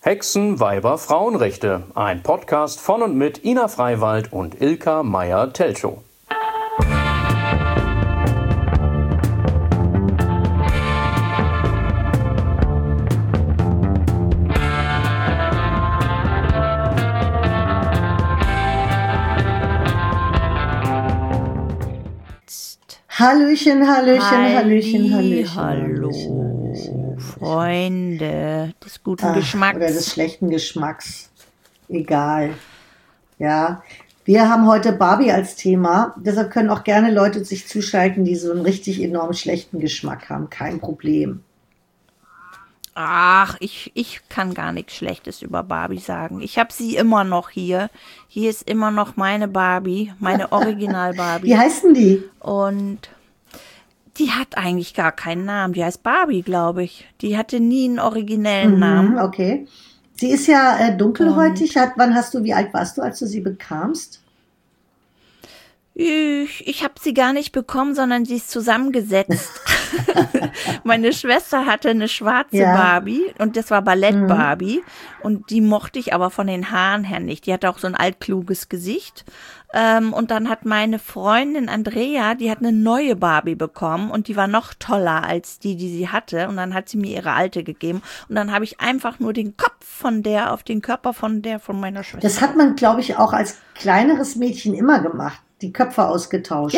Hexen, Weiber, Frauenrechte. Ein Podcast von und mit Ina Freiwald und Ilka Meyer-Telchow. Hallöchen, Hallo, Freunde des guten Geschmacks. Oder des schlechten Geschmacks. Egal. Ja, wir haben heute Barbie als Thema. Deshalb können auch gerne Leute sich zuschalten, die so einen richtig enorm schlechten Geschmack haben. Kein Problem. Ach, ich kann gar nichts Schlechtes über Barbie sagen. Ich habe sie immer noch hier. Hier ist immer noch meine Barbie, meine Original-Barbie. Wie heißt denn die? Und die hat eigentlich gar keinen Namen. Die heißt Barbie, glaube ich. Die hatte nie einen originellen Namen. Okay. Sie ist ja dunkelhäutig. Wie alt warst du, als du sie bekamst? Ich habe sie gar nicht bekommen, sondern sie ist zusammengesetzt. Meine Schwester hatte eine schwarze Barbie und das war Ballett-Barbie und die mochte ich aber von den Haaren her nicht. Die hatte auch so ein altkluges Gesicht und dann hat meine Freundin Andrea, die hat eine neue Barbie bekommen und die war noch toller als die sie hatte und dann hat sie mir ihre alte gegeben und dann habe ich einfach nur den Kopf von der auf den Körper von meiner Schwester. Das hat man, glaube ich, auch als kleineres Mädchen immer gemacht. Die Köpfe ausgetauscht.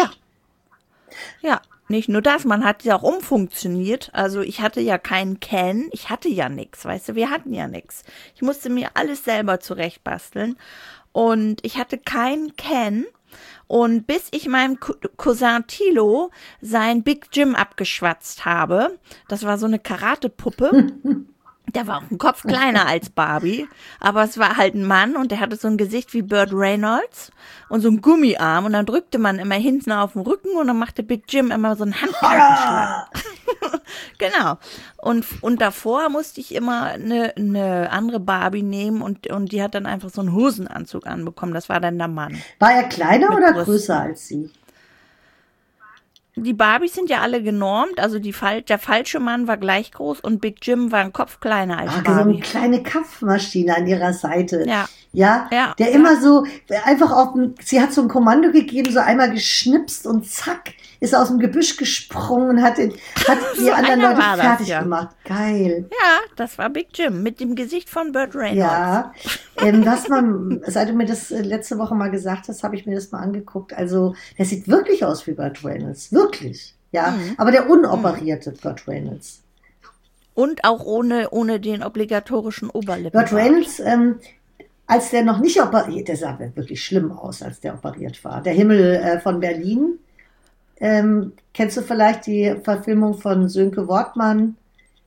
Ja, nicht nur das, man hat ja auch umfunktioniert. Also ich hatte ja keinen Ken, ich hatte ja nichts, weißt du, wir hatten ja nichts. Ich musste mir alles selber zurechtbasteln und ich hatte keinen Ken. Und bis ich meinem Cousin Thilo sein Big Jim abgeschwatzt habe, das war so eine Karatepuppe. Der war auch ein Kopf kleiner als Barbie, aber es war halt ein Mann und der hatte so ein Gesicht wie Burt Reynolds und so einen Gummiarm und dann drückte man immer hinten auf den Rücken und dann machte Big Jim immer so einen Handschlag. Genau. Und davor musste ich immer eine andere Barbie nehmen und die hat dann einfach so einen Hosenanzug anbekommen. Das war dann der Mann. War er kleiner oder Brüsten. größer als sie? Die Barbies sind ja alle genormt, also der falsche Mann war gleich groß und Big Jim war ein Kopf kleiner als Barbie. So eine kleine Kampfmaschine an ihrer Seite. Ja, der immer so einfach sie hat so ein Kommando gegeben, so einmal geschnipst und zack, ist aus dem Gebüsch gesprungen und hat die so anderen Leute fertig gemacht. Geil. Ja, das war Big Jim mit dem Gesicht von Burt Reynolds. Ja, seit du mir das letzte Woche mal gesagt hast, habe ich mir das mal angeguckt. Also, der sieht wirklich aus wie Burt Reynolds. Wirklich. Ja, aber der unoperierte Burt Reynolds. Und auch ohne den obligatorischen Oberlippen. Burt Reynolds, als der noch nicht operiert, der sah wirklich schlimm aus, als der operiert war. Der Himmel von Berlin. Kennst du vielleicht die Verfilmung von Sönke Wortmann?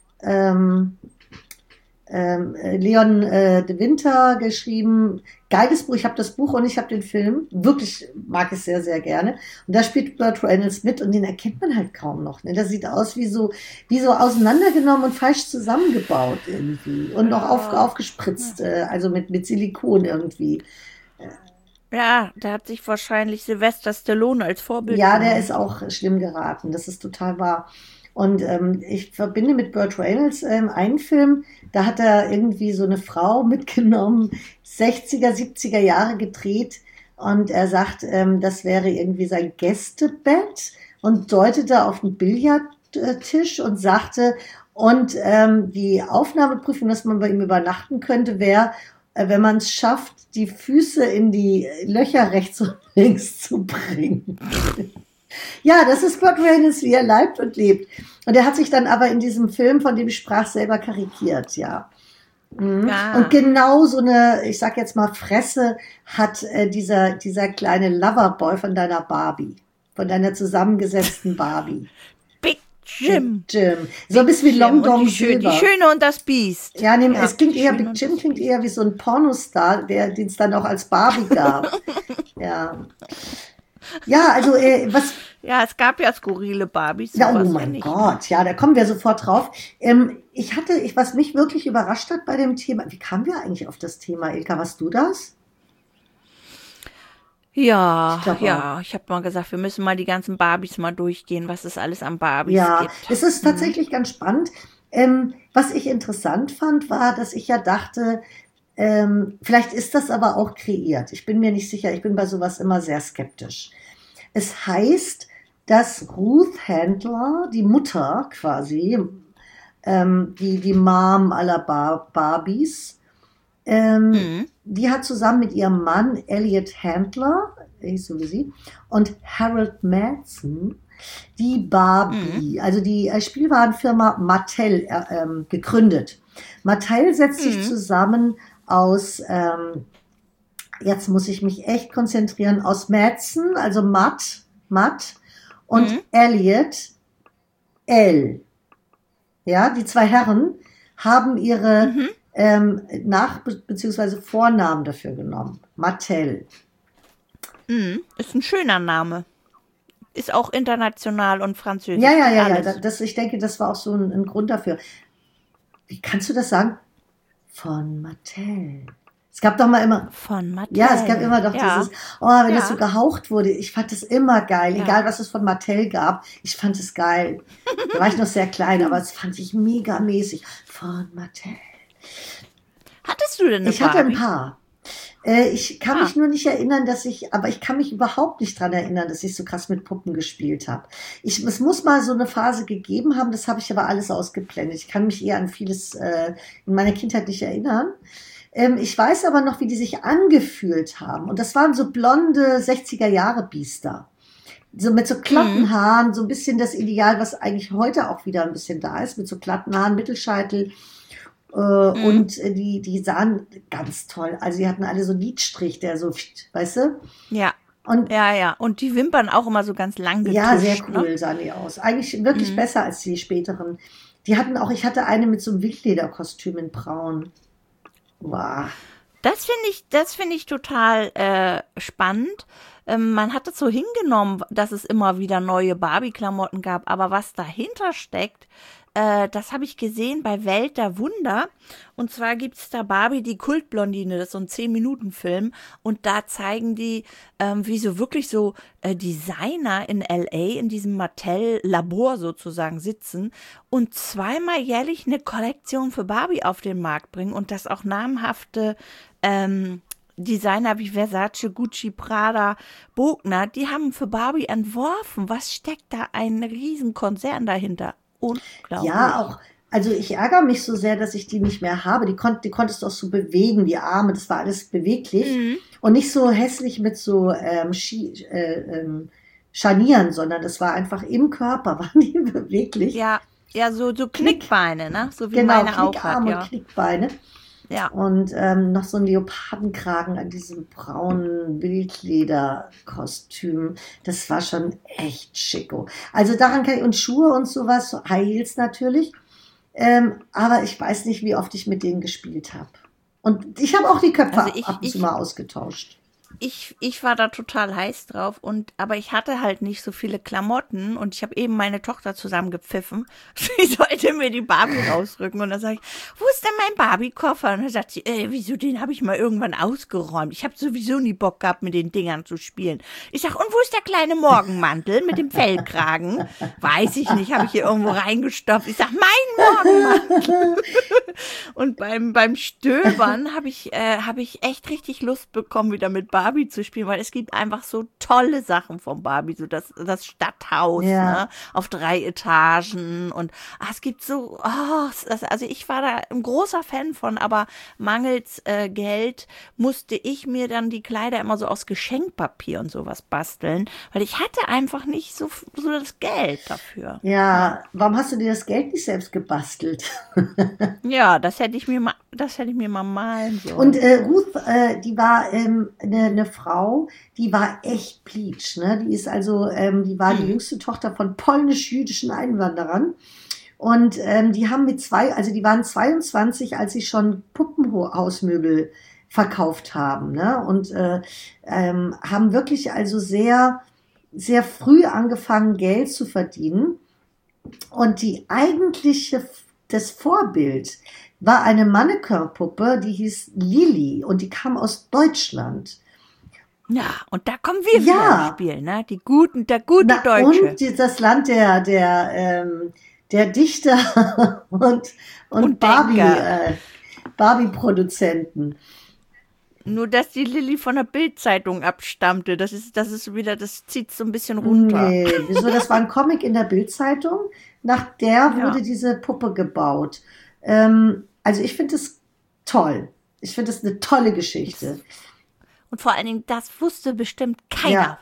Leon de Winter geschrieben. Geiles Buch. Ich habe das Buch und ich habe den Film. Wirklich mag ich sehr, sehr gerne. Und da spielt Burt Reynolds mit und den erkennt man halt kaum noch. Ne? Der sieht aus wie so auseinandergenommen und falsch zusammengebaut irgendwie. Und noch aufgespritzt, also mit Silikon irgendwie. Ja, der hat sich wahrscheinlich Sylvester Stallone als Vorbild genommen. Der ist auch schlimm geraten. Das ist total wahr. Und ich verbinde mit Burt Reynolds einen Film, da hat er irgendwie so eine Frau mitgenommen, 60er, 70er Jahre gedreht und er sagt, das wäre irgendwie sein Gästebett und deutete auf den Billardtisch und sagte, und die Aufnahmeprüfung, dass man bei ihm übernachten könnte, wäre, wenn man es schafft, die Füße in die Löcher rechts und links zu bringen. Ja, das ist Burt Reynolds, wie er leibt und lebt. Und er hat sich dann aber in diesem Film, von dem ich sprach, selber karikiert, ja. Und genau so eine, ich sag jetzt mal, Fresse hat dieser kleine Loverboy von deiner Barbie, von deiner zusammengesetzten Barbie. Big Jim. So ein bisschen wie Long Dong Silver. Die Schöne und das Biest. Ja, es klingt eher, Big Jim klingt eher wie so ein Pornostar, den es dann auch als Barbie gab. Ja, also was... Ja, es gab ja skurrile Barbies. Ja, oh mein Gott, ja, da kommen wir sofort drauf. Was mich wirklich überrascht hat bei dem Thema, wie kamen wir eigentlich auf das Thema, Ilka, warst du das? Ja, ich habe mal gesagt, wir müssen mal die ganzen Barbies mal durchgehen, was es alles an Barbies gibt. Ja, es ist tatsächlich ganz spannend. was ich interessant fand, war, dass ich ja dachte, vielleicht ist das aber auch kreiert. Ich bin mir nicht sicher, ich bin bei sowas immer sehr skeptisch. Es heißt, dass Ruth Handler, die Mutter quasi, die Mom aller Barbies, die hat zusammen mit ihrem Mann Elliot Handler, so wie sie, und Harold Madsen die Barbie, also die Spielwarenfirma Mattel gegründet. Mattel setzt sich zusammen aus, jetzt muss ich mich echt konzentrieren, aus Madsen, also Matt und Elliot, L. Ja, die zwei Herren haben ihre beziehungsweise Vornamen dafür genommen. Mattel. Ist ein schöner Name. Ist auch international und französisch. Ja. Ich denke, das war auch so ein Grund dafür. Wie kannst du das sagen? Von Mattel. Es gab doch mal immer. Von Mattel. Ja, es gab immer doch dieses, wenn das so gehaucht wurde. Ich fand das immer geil. Ja. Egal, was es von Mattel gab. Ich fand es geil. Da war ich noch sehr klein, aber es fand ich mega mäßig. Von Mattel. Hattest du denn eine Ich hatte ein paar. Ich kann mich nur nicht erinnern, aber ich kann mich überhaupt nicht dran erinnern, dass ich so krass mit Puppen gespielt habe. Es muss mal so eine Phase gegeben haben, das habe ich aber alles ausgeblendet. Ich kann mich eher an vieles in meiner Kindheit nicht erinnern. Ich weiß aber noch, wie die sich angefühlt haben. Und das waren so blonde 60er-Jahre-Biester. So mit so glatten Haaren, so ein bisschen das Ideal, was eigentlich heute auch wieder ein bisschen da ist, mit so glatten Haaren, Mittelscheitel. Und die sahen ganz toll. Also die hatten alle so einen Lidstrich, der so, weißt du? Ja. Und die Wimpern auch immer so ganz lang getuscht. Ja, sehr cool sahen die aus. Eigentlich wirklich besser als die späteren. Ich hatte eine mit so einem Wildlederkostüm in braun. Wow. Das finde ich total spannend. Man hat es so hingenommen, dass es immer wieder neue Barbie-Klamotten gab. Aber was dahinter steckt, das habe ich gesehen bei Welt der Wunder. Und zwar gibt es da Barbie, die Kultblondine, das ist so ein 10-Minuten-Film. Und da zeigen die, wie so wirklich so Designer in L.A. in diesem Mattel-Labor sozusagen sitzen und zweimal jährlich eine Kollektion für Barbie auf den Markt bringen und das auch namhafte Designer wie Versace, Gucci, Prada, Bogner, die haben für Barbie entworfen. Was steckt da ein Riesenkonzern dahinter? Unglaublich. Ja, auch, also ich ärgere mich so sehr, dass ich die nicht mehr habe. Die konntest du auch so bewegen, die Arme, das war alles beweglich und nicht so hässlich mit so Scharnieren, sondern das war einfach im Körper, waren die beweglich. Ja, so Knickbeine, ne? So wie meine auch hat. Knickarme und Knickbeine. Ja. Und noch so ein Leopardenkragen an diesem braunen Wildlederkostüm. Das war schon echt schicko. Also daran kann ich, und Schuhe und sowas, so High Heels natürlich. Aber ich weiß nicht, wie oft ich mit denen gespielt habe. Und ich habe auch die Köpfe ab und zu mal ausgetauscht. Ich war da total heiß drauf, aber ich hatte halt nicht so viele Klamotten und ich habe eben meine Tochter zusammengepfiffen. Sie sollte mir die Barbie rausrücken und dann sage ich, wo ist denn mein Barbie-Koffer? Und dann sagt sie, wieso, den habe ich mal irgendwann ausgeräumt. Ich habe sowieso nie Bock gehabt, mit den Dingern zu spielen. Ich sage, und wo ist der kleine Morgenmantel mit dem Fellkragen? Weiß ich nicht, habe ich hier irgendwo reingestopft. Ich sage, mein Morgenmantel. Und beim Stöbern habe ich echt richtig Lust bekommen, wieder mit Barbie zu spielen, weil es gibt einfach so tolle Sachen von Barbie, so das Stadthaus, ne, auf 3 Etagen und es gibt so, also ich war da ein großer Fan von, aber mangels Geld musste ich mir dann die Kleider immer so aus Geschenkpapier und sowas basteln, weil ich hatte einfach nicht so das Geld dafür. Ja, warum hast du dir das Geld nicht selbst gebastelt? Ja, das hätte ich mir mal malen sollen. Und Ruth, die war eine Frau, die war echt Bleach, ne? Die ist also, die war die jüngste Tochter von polnisch-jüdischen Einwanderern. Und die waren 22, als sie schon Puppenhausmöbel verkauft haben, ne? Und haben wirklich also sehr, sehr früh angefangen, Geld zu verdienen. Und das Vorbild war eine Mannequin-Puppe, die hieß Lili und die kam aus Deutschland. Ja, und da kommen wir wieder ins Spiel, ne? Der gute Deutsche. Und das Land der der Dichter und Barbie-Produzenten. Nur, dass die Lilly von der Bild-Zeitung abstammte. Das zieht so ein bisschen runter. Nee, wieso? Das war ein Comic in der Bild-Zeitung. Nach der wurde diese Puppe gebaut. Also ich finde es toll. Ich finde es eine tolle Geschichte. Und vor allen Dingen, das wusste bestimmt keiner. Ja.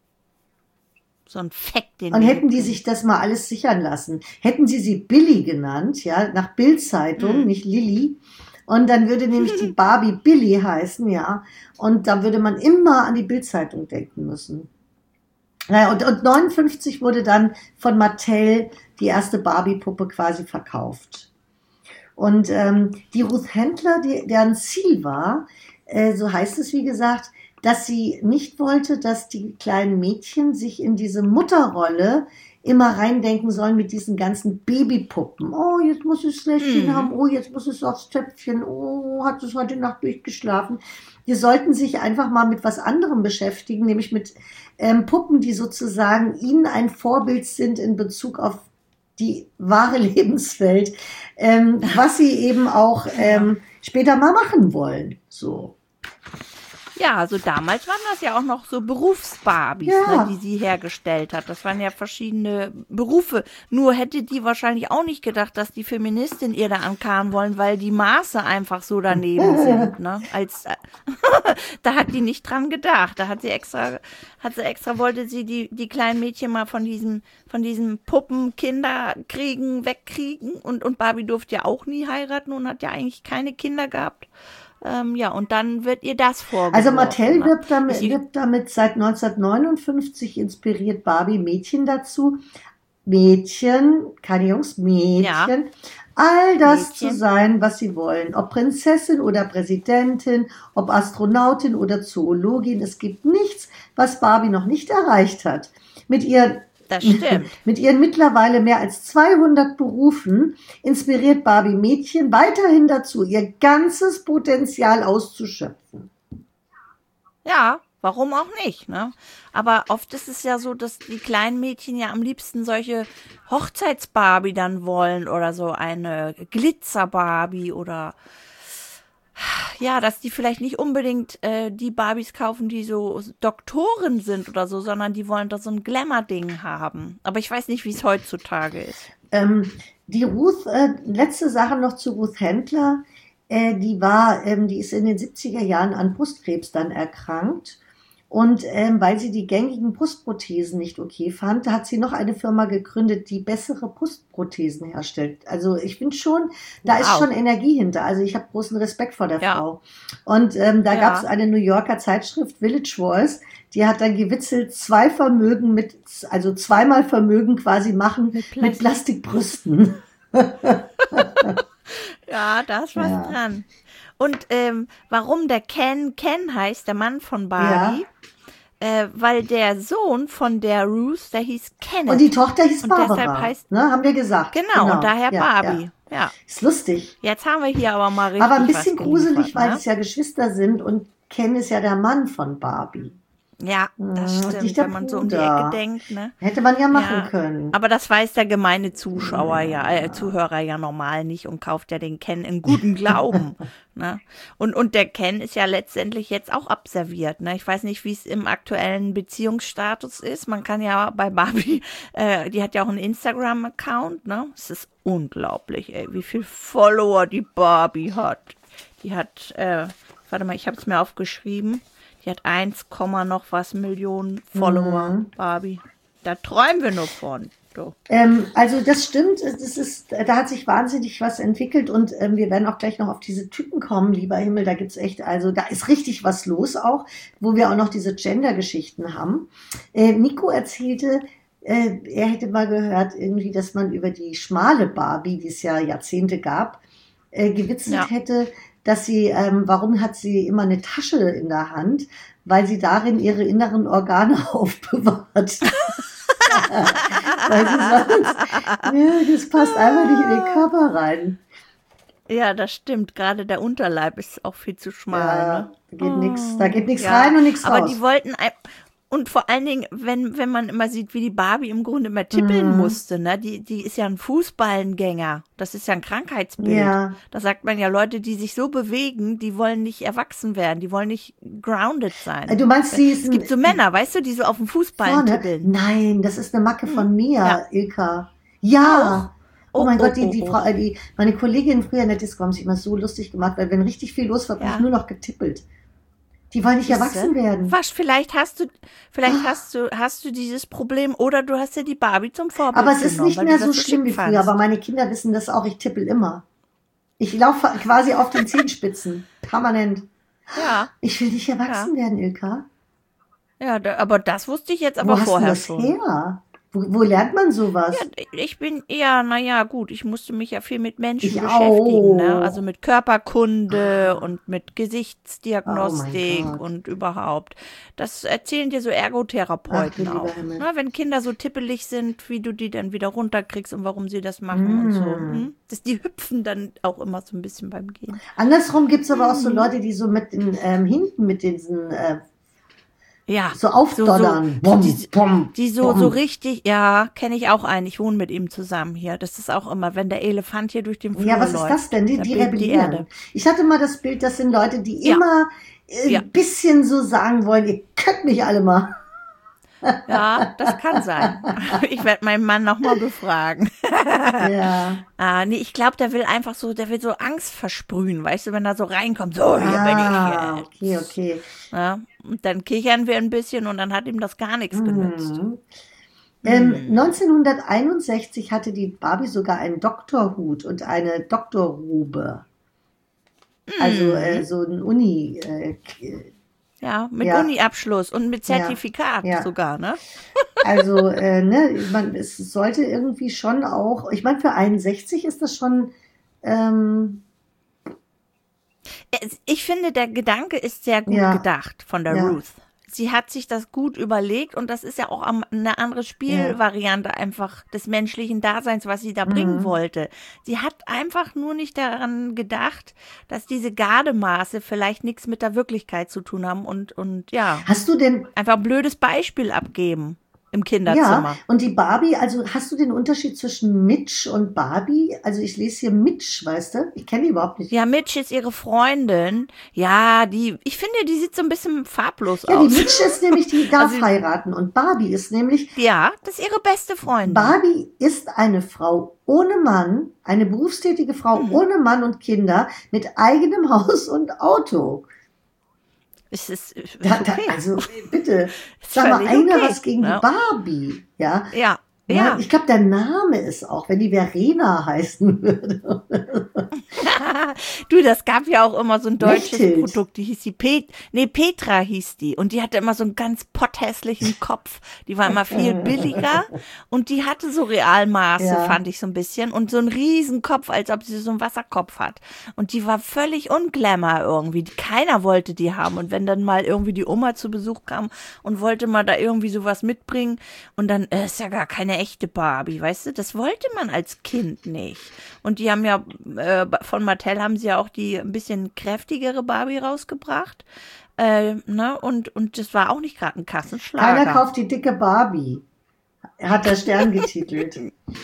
So ein Fact, den und hätten die sich das mal alles sichern lassen, hätten sie Billy genannt, ja, nach Bild-Zeitung, nicht Lilly. Und dann würde nämlich die Barbie Billy heißen, ja. Und da würde man immer an die Bild-Zeitung denken müssen. Naja, und 59 wurde dann von Mattel die erste Barbie-Puppe quasi verkauft. Und die Ruth Handler, deren Ziel war, so heißt es wie gesagt, dass sie nicht wollte, dass die kleinen Mädchen sich in diese Mutterrolle immer reindenken sollen mit diesen ganzen Babypuppen. Oh, jetzt muss es Läschchen haben. Oh, jetzt muss es aufs Töpfchen. Oh, hat es heute Nacht durchgeschlafen. Die sollten sich einfach mal mit was anderem beschäftigen, nämlich mit Puppen, die sozusagen ihnen ein Vorbild sind in Bezug auf die wahre Lebenswelt, was sie eben auch später mal machen wollen. So. Ja, also damals waren das ja auch noch so Berufsbarbies, ne, die sie hergestellt hat. Das waren ja verschiedene Berufe. Nur hätte die wahrscheinlich auch nicht gedacht, dass die Feministin ihr da ankarren wollen, weil die Maße einfach so daneben sind. Ne? Da hat die nicht dran gedacht. Da wollte sie die kleinen Mädchen mal von diesen Puppen, Kinderkriegen wegkriegen. Und Barbie durfte ja auch nie heiraten und hat ja eigentlich keine Kinder gehabt. Und dann wird ihr das vorgeworfen. Also Mattel wirbt damit seit 1959, inspiriert Barbie Mädchen dazu. Mädchen, keine Jungs, Mädchen. All das zu sein, was sie wollen. Ob Prinzessin oder Präsidentin, ob Astronautin oder Zoologin. Es gibt nichts, was Barbie noch nicht erreicht hat. Das stimmt. Mit ihren mittlerweile mehr als 200 Berufen inspiriert Barbie Mädchen weiterhin dazu, ihr ganzes Potenzial auszuschöpfen. Ja, warum auch nicht, ne? Aber oft ist es ja so, dass die kleinen Mädchen ja am liebsten solche Hochzeits-Barbie dann wollen oder so eine Glitzer-Barbie oder ja, dass die vielleicht nicht unbedingt die Barbies kaufen, die so Doktoren sind oder so, sondern die wollen da so ein Glamour-Ding haben. Aber ich weiß nicht, wie es heutzutage ist. Die Ruth, letzte Sache noch zu Ruth Handler, die ist in den 70er Jahren an Brustkrebs dann erkrankt. Und weil sie die gängigen Brustprothesen nicht okay fand, hat sie noch eine Firma gegründet, die bessere Brustprothesen herstellt. Also ich finde schon, da ist schon Energie hinter. Also ich habe großen Respekt vor der Frau. Und gab es eine New Yorker Zeitschrift, Village Voice, die hat dann gewitzelt, zweimal Vermögen quasi machen mit Plastikbrüsten. Ja, da ist was dran. Und warum der Ken heißt, der Mann von Barbie, weil der Sohn von der Ruth, der hieß Kenneth. Und die Tochter hieß Barbara, und deshalb heißt, ne, haben wir gesagt. Genau, und daher Barbie. Ja. Ist lustig. Jetzt haben wir hier aber mal richtig aber ein bisschen gruselig, weil ne? es ja Geschwister sind und Ken ist ja der Mann von Barbie. Ja, das stimmt, wenn man so um die Ecke denkt. Ne? Hätte man ja machen können. Aber das weiß der gemeine Zuhörer ja normal nicht und kauft ja den Ken in gutem Glauben. Ne? Und der Ken ist ja letztendlich jetzt auch abserviert. Ne? Ich weiß nicht, wie es im aktuellen Beziehungsstatus ist. Man kann ja bei Barbie, die hat ja auch einen Instagram-Account. Ne? Es ist unglaublich, wie viel Follower die Barbie hat. Die hat, warte mal, ich habe es mir aufgeschrieben. Die hat 1, noch was Millionen Follower, Barbie. Da träumen wir nur von. So. Also das stimmt, da hat sich wahnsinnig was entwickelt und wir werden auch gleich noch auf diese Typen kommen, lieber Himmel, da gibt's echt, also da ist richtig was los auch, wo wir auch noch diese Gender-Geschichten haben. Nico erzählte, er hätte mal gehört, irgendwie, dass man über die schmale Barbie, die es ja Jahrzehnte gab, gewitzelt hätte, dass sie, warum hat sie immer eine Tasche in der Hand? Weil sie darin ihre inneren Organe aufbewahrt. Weil sie sonst, das passt einfach nicht in den Körper rein. Ja, das stimmt. Gerade der Unterleib ist auch viel zu schmal. Ja, ne? Da geht nichts rein und nichts raus. Aber die wollten Und vor allen Dingen, wenn man immer sieht, wie die Barbie im Grunde immer tippeln musste, ne? Die ist ja ein Fußballengänger. Das ist ja ein Krankheitsbild. Ja. Da sagt man ja, Leute, die sich so bewegen, die wollen nicht erwachsen werden, die wollen nicht grounded sein. Du meinst, sie ist Es gibt so Männer, weißt du, die so auf dem Fußball tippeln. Nein, das ist eine Macke von mir, Ja. Ilka. Ja. Oh mein Gott, die oh. Frau, meine Kollegin früher in der Disco haben sich immer so lustig gemacht, weil wenn richtig viel los war, habe ich nur noch getippelt. Die wollen nicht erwachsen werden. Was, vielleicht hast du dieses Problem oder du hast ja die Barbie zum Vorbild Aber es ist genommen, nicht weil mehr du so das schlimm wie schick früher, fandst. aber meine Kinder wissen das auch, ich tippel immer. Ich laufe quasi auf den Zehenspitzen, permanent. Ja, Ich will nicht erwachsen werden, Ilka. ja, aber das wusste ich jetzt Wo aber hast du vorher das schon. her? Wo lernt man sowas? Ja, ich bin eher, naja, gut, ich musste mich ja viel mit Menschen Ich beschäftigen, ne? auch. Also mit Körperkunde und mit Oh Gesichtsdiagnostik mein Gott. und überhaupt. Das erzählen dir so Ach du Ergotherapeuten lieber auch. Himmel. Ne? Wenn Kinder so tippelig sind, wie du die dann wieder runterkriegst und warum sie das machen und so. Die hüpfen dann auch immer so ein bisschen beim Gehen. Andersrum gibt es aber auch so Leute, die so mit den hinten mit diesen Ja, so aufdoddern. so Bum, bum, die so bum. richtig, ja, kenne ich auch einen. Ich wohne mit ihm zusammen hier. Das ist auch immer, wenn der Elefant hier durch den Flur Ja, was ist läuft. das denn? Die da bebt die rebellieren. Erde. Ich hatte mal das Bild, das sind Leute, die Ja. immer Ja. ein bisschen so sagen wollen, ihr könnt mich alle mal. Ja, das kann sein. Ich werde meinen Mann nochmal befragen. Ja. Nee, ich glaube, der will so Angst versprühen, weißt du, wenn er so reinkommt, so, hier bin ich jetzt. Okay. Ja, und dann kichern wir ein bisschen und dann hat ihm das gar nichts genützt. 1961 hatte die Barbie sogar einen Doktorhut und eine Doktorrobe. Also so ein Uni. Ja, mit Ja. Uni-Abschluss und mit Zertifikat Ja. sogar, ne? Also, es sollte irgendwie schon auch, ich meine, für 61 ist das schon, Ich finde, der Gedanke ist sehr gut Ja. gedacht von der Ja. Ruth. Sie hat sich das gut überlegt und das ist ja auch eine andere Spielvariante einfach des menschlichen Daseins, was sie da bringen wollte. Sie hat einfach nur nicht daran gedacht, dass diese Gardemaße vielleicht nichts mit der Wirklichkeit zu tun haben und ja, hast du denn, einfach ein blödes Beispiel abgeben im Kinderzimmer. ja, und die Barbie, also hast du den Unterschied zwischen Mitch und Barbie? Also ich lese hier Mitch, weißt du? Ich kenne die überhaupt nicht. Ja, Mitch ist ihre Freundin. Ja, ich finde, die sieht so ein bisschen farblos Ja, die aus. Mitch ist nämlich, die darf heiraten und Barbie ist nämlich, Ja, das ist ihre beste Freundin. Barbie ist eine Frau ohne Mann, eine berufstätige Frau ohne Mann und Kinder mit eigenem Haus und Auto. Es ist Okay. okay. Also bitte, Ist sag mal völlig einer okay, was gegen ne? die Barbie, ja? Ja, Ja, ja. ich glaube, der Name ist auch, wenn die Verena heißen würde. Du, das gab ja auch immer so ein deutsches Mechthild. Produkt, die hieß Petra hieß die. Und die hatte immer so einen ganz potthässlichen Kopf. Die war immer viel billiger und die hatte so Realmaße, Ja. fand ich so ein bisschen. Und so einen riesen Kopf, als ob sie so einen Wasserkopf hat. Und die war völlig unglamour irgendwie. Keiner wollte die haben. Und wenn dann mal irgendwie die Oma zu Besuch kam und wollte mal da irgendwie sowas mitbringen und dann ist ja gar keine echte Barbie, weißt du? Das wollte man als Kind nicht. Und die haben ja, von Mattel haben sie ja auch die ein bisschen kräftigere Barbie rausgebracht. Ne? Und das war auch nicht gerade ein Kassenschlager. Keiner kauft die dicke Barbie, hat der Stern getitelt.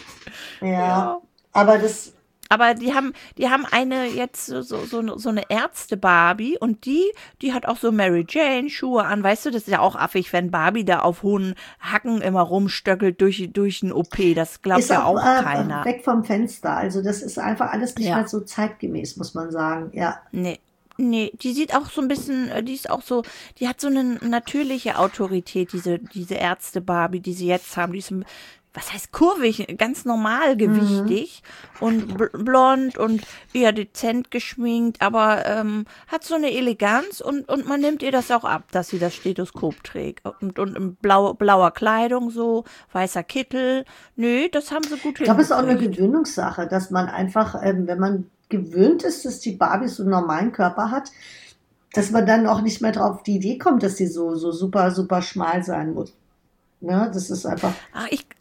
Ja, aber das, Aber die haben eine jetzt so eine Ärzte-Barbie und die hat auch so Mary Jane Schuhe an. Weißt du, das ist ja auch affig, wenn Barbie da auf hohen Hacken immer rumstöckelt durch ein OP. Das glaubt ist ja auch auch keiner. weg vom Fenster. Also das ist einfach alles nicht Ja. mehr so zeitgemäß, muss man sagen. Ja, Nee, die sieht auch so ein bisschen, die ist auch so, die hat so eine natürliche Autorität, diese Ärzte-Barbie, die sie jetzt haben. Die ist, was heißt kurvig, ganz normal gewichtig und blond und eher dezent geschminkt, aber hat so eine Eleganz und man nimmt ihr das auch ab, dass sie das Stethoskop trägt. Und in blauer Kleidung so, weißer Kittel. Nö, das haben sie gut ich glaube, es ist auch eine hingekriegt. Gewöhnungssache, dass man einfach, wenn man gewöhnt ist, dass die Barbie so einen normalen Körper hat, dass man dann auch nicht mehr drauf die Idee kommt, dass die so super, super schmal sein muss. Ne? Das ist einfach, Ach,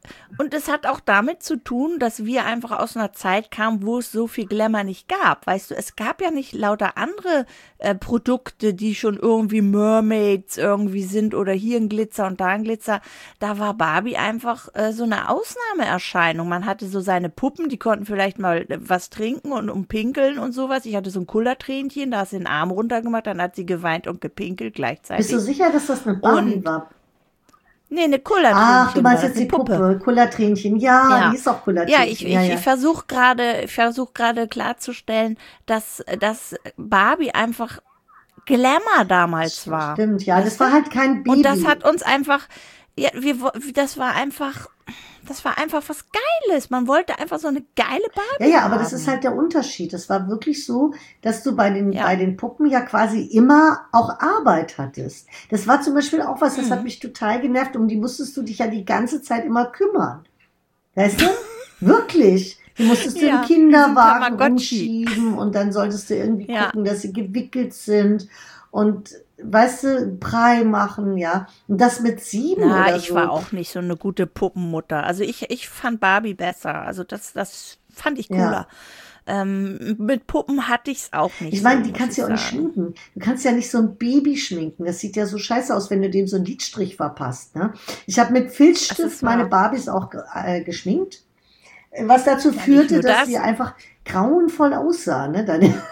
Und es hat auch damit zu tun, dass wir einfach aus einer Zeit kamen, wo es so viel Glamour nicht gab. Weißt du, es gab ja nicht lauter andere Produkte, die schon irgendwie Mermaids irgendwie sind oder hier ein Glitzer und da ein Glitzer. Da war Barbie einfach so eine Ausnahmeerscheinung. Man hatte so seine Puppen, die konnten vielleicht mal was trinken und umpinkeln und sowas. Ich hatte so ein Kullertränchen, da hast du den Arm runtergemacht, dann hat sie geweint und gepinkelt gleichzeitig. Bist du sicher, dass das eine Barbie war? Nee, eine Kullertränchen. Ach, du meinst jetzt die Puppe. Kullertränchen. Ja, die ist auch Kullertränchen. Ja, ich versuche gerade klarzustellen, dass Barbie einfach Glamour damals war. Stimmt, ja, das war halt kein Baby. Und das hat uns einfach, ja, das war einfach was Geiles. Man wollte einfach so eine geile Barbie aber haben. das ist halt der Unterschied. Das war wirklich so, dass du bei den Puppen ja quasi immer auch Arbeit hattest. Das war zum Beispiel auch was, das hat mich total genervt. Um die musstest du dich ja die ganze Zeit immer kümmern. Weißt du? Wirklich. Du musstest du im Kinderwagen rumschieben und dann solltest du irgendwie gucken, dass sie gewickelt sind und weißt du, Brei machen, ja. Und das mit 7 oder so. Ich war auch nicht so eine gute Puppenmutter. Also ich fand Barbie besser. Also das fand ich cooler. Mit Puppen hatte ich es auch nicht. Ich meine, die kannst du ja auch nicht schminken. Du kannst ja nicht so ein Baby schminken. Das sieht ja so scheiße aus, wenn du dem so einen Lidstrich verpasst. Ne? Ich habe mit Filzstift meine Barbies auch geschminkt. Was dazu führte, dass sie einfach grauenvoll aussah. Ne?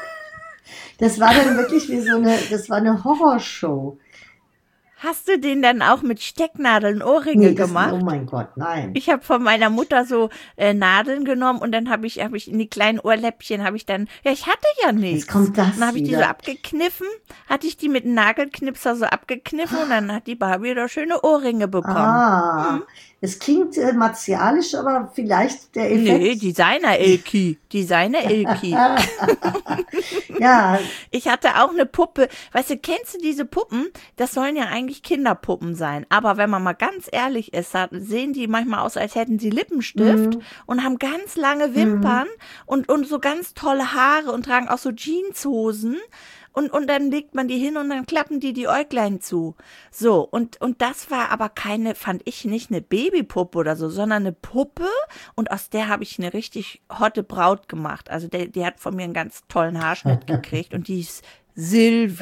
Das war dann wirklich das war eine Horrorshow. Hast du den dann auch mit Stecknadeln Ohrringe gemacht? Oh mein Gott, nein. Ich habe von meiner Mutter so Nadeln genommen und dann habe ich in die kleinen Ohrläppchen ich hatte ja nichts. Jetzt kommt das Dann habe ich die so abgekniffen, hatte ich die mit einem Nagelknipser so abgekniffen und dann hat die Barbie da schöne Ohrringe bekommen. Es klingt martialisch, aber vielleicht der Effekt. Nee, Designer-Elki. Ja. Ich hatte auch eine Puppe. Weißt du, kennst du diese Puppen? Das sollen ja eigentlich Kinderpuppen sein. Aber wenn man mal ganz ehrlich ist, sehen die manchmal aus, als hätten sie Lippenstift und haben ganz lange Wimpern und so ganz tolle Haare und tragen auch so Jeanshosen. Und dann legt man die hin und dann klappen die Äuglein zu. So, und das war aber fand ich nicht eine Babypuppe oder so, sondern eine Puppe und aus der habe ich eine richtig hotte Braut gemacht. Also die hat von mir einen ganz tollen Haarschnitt gekriegt und die ist Silvi.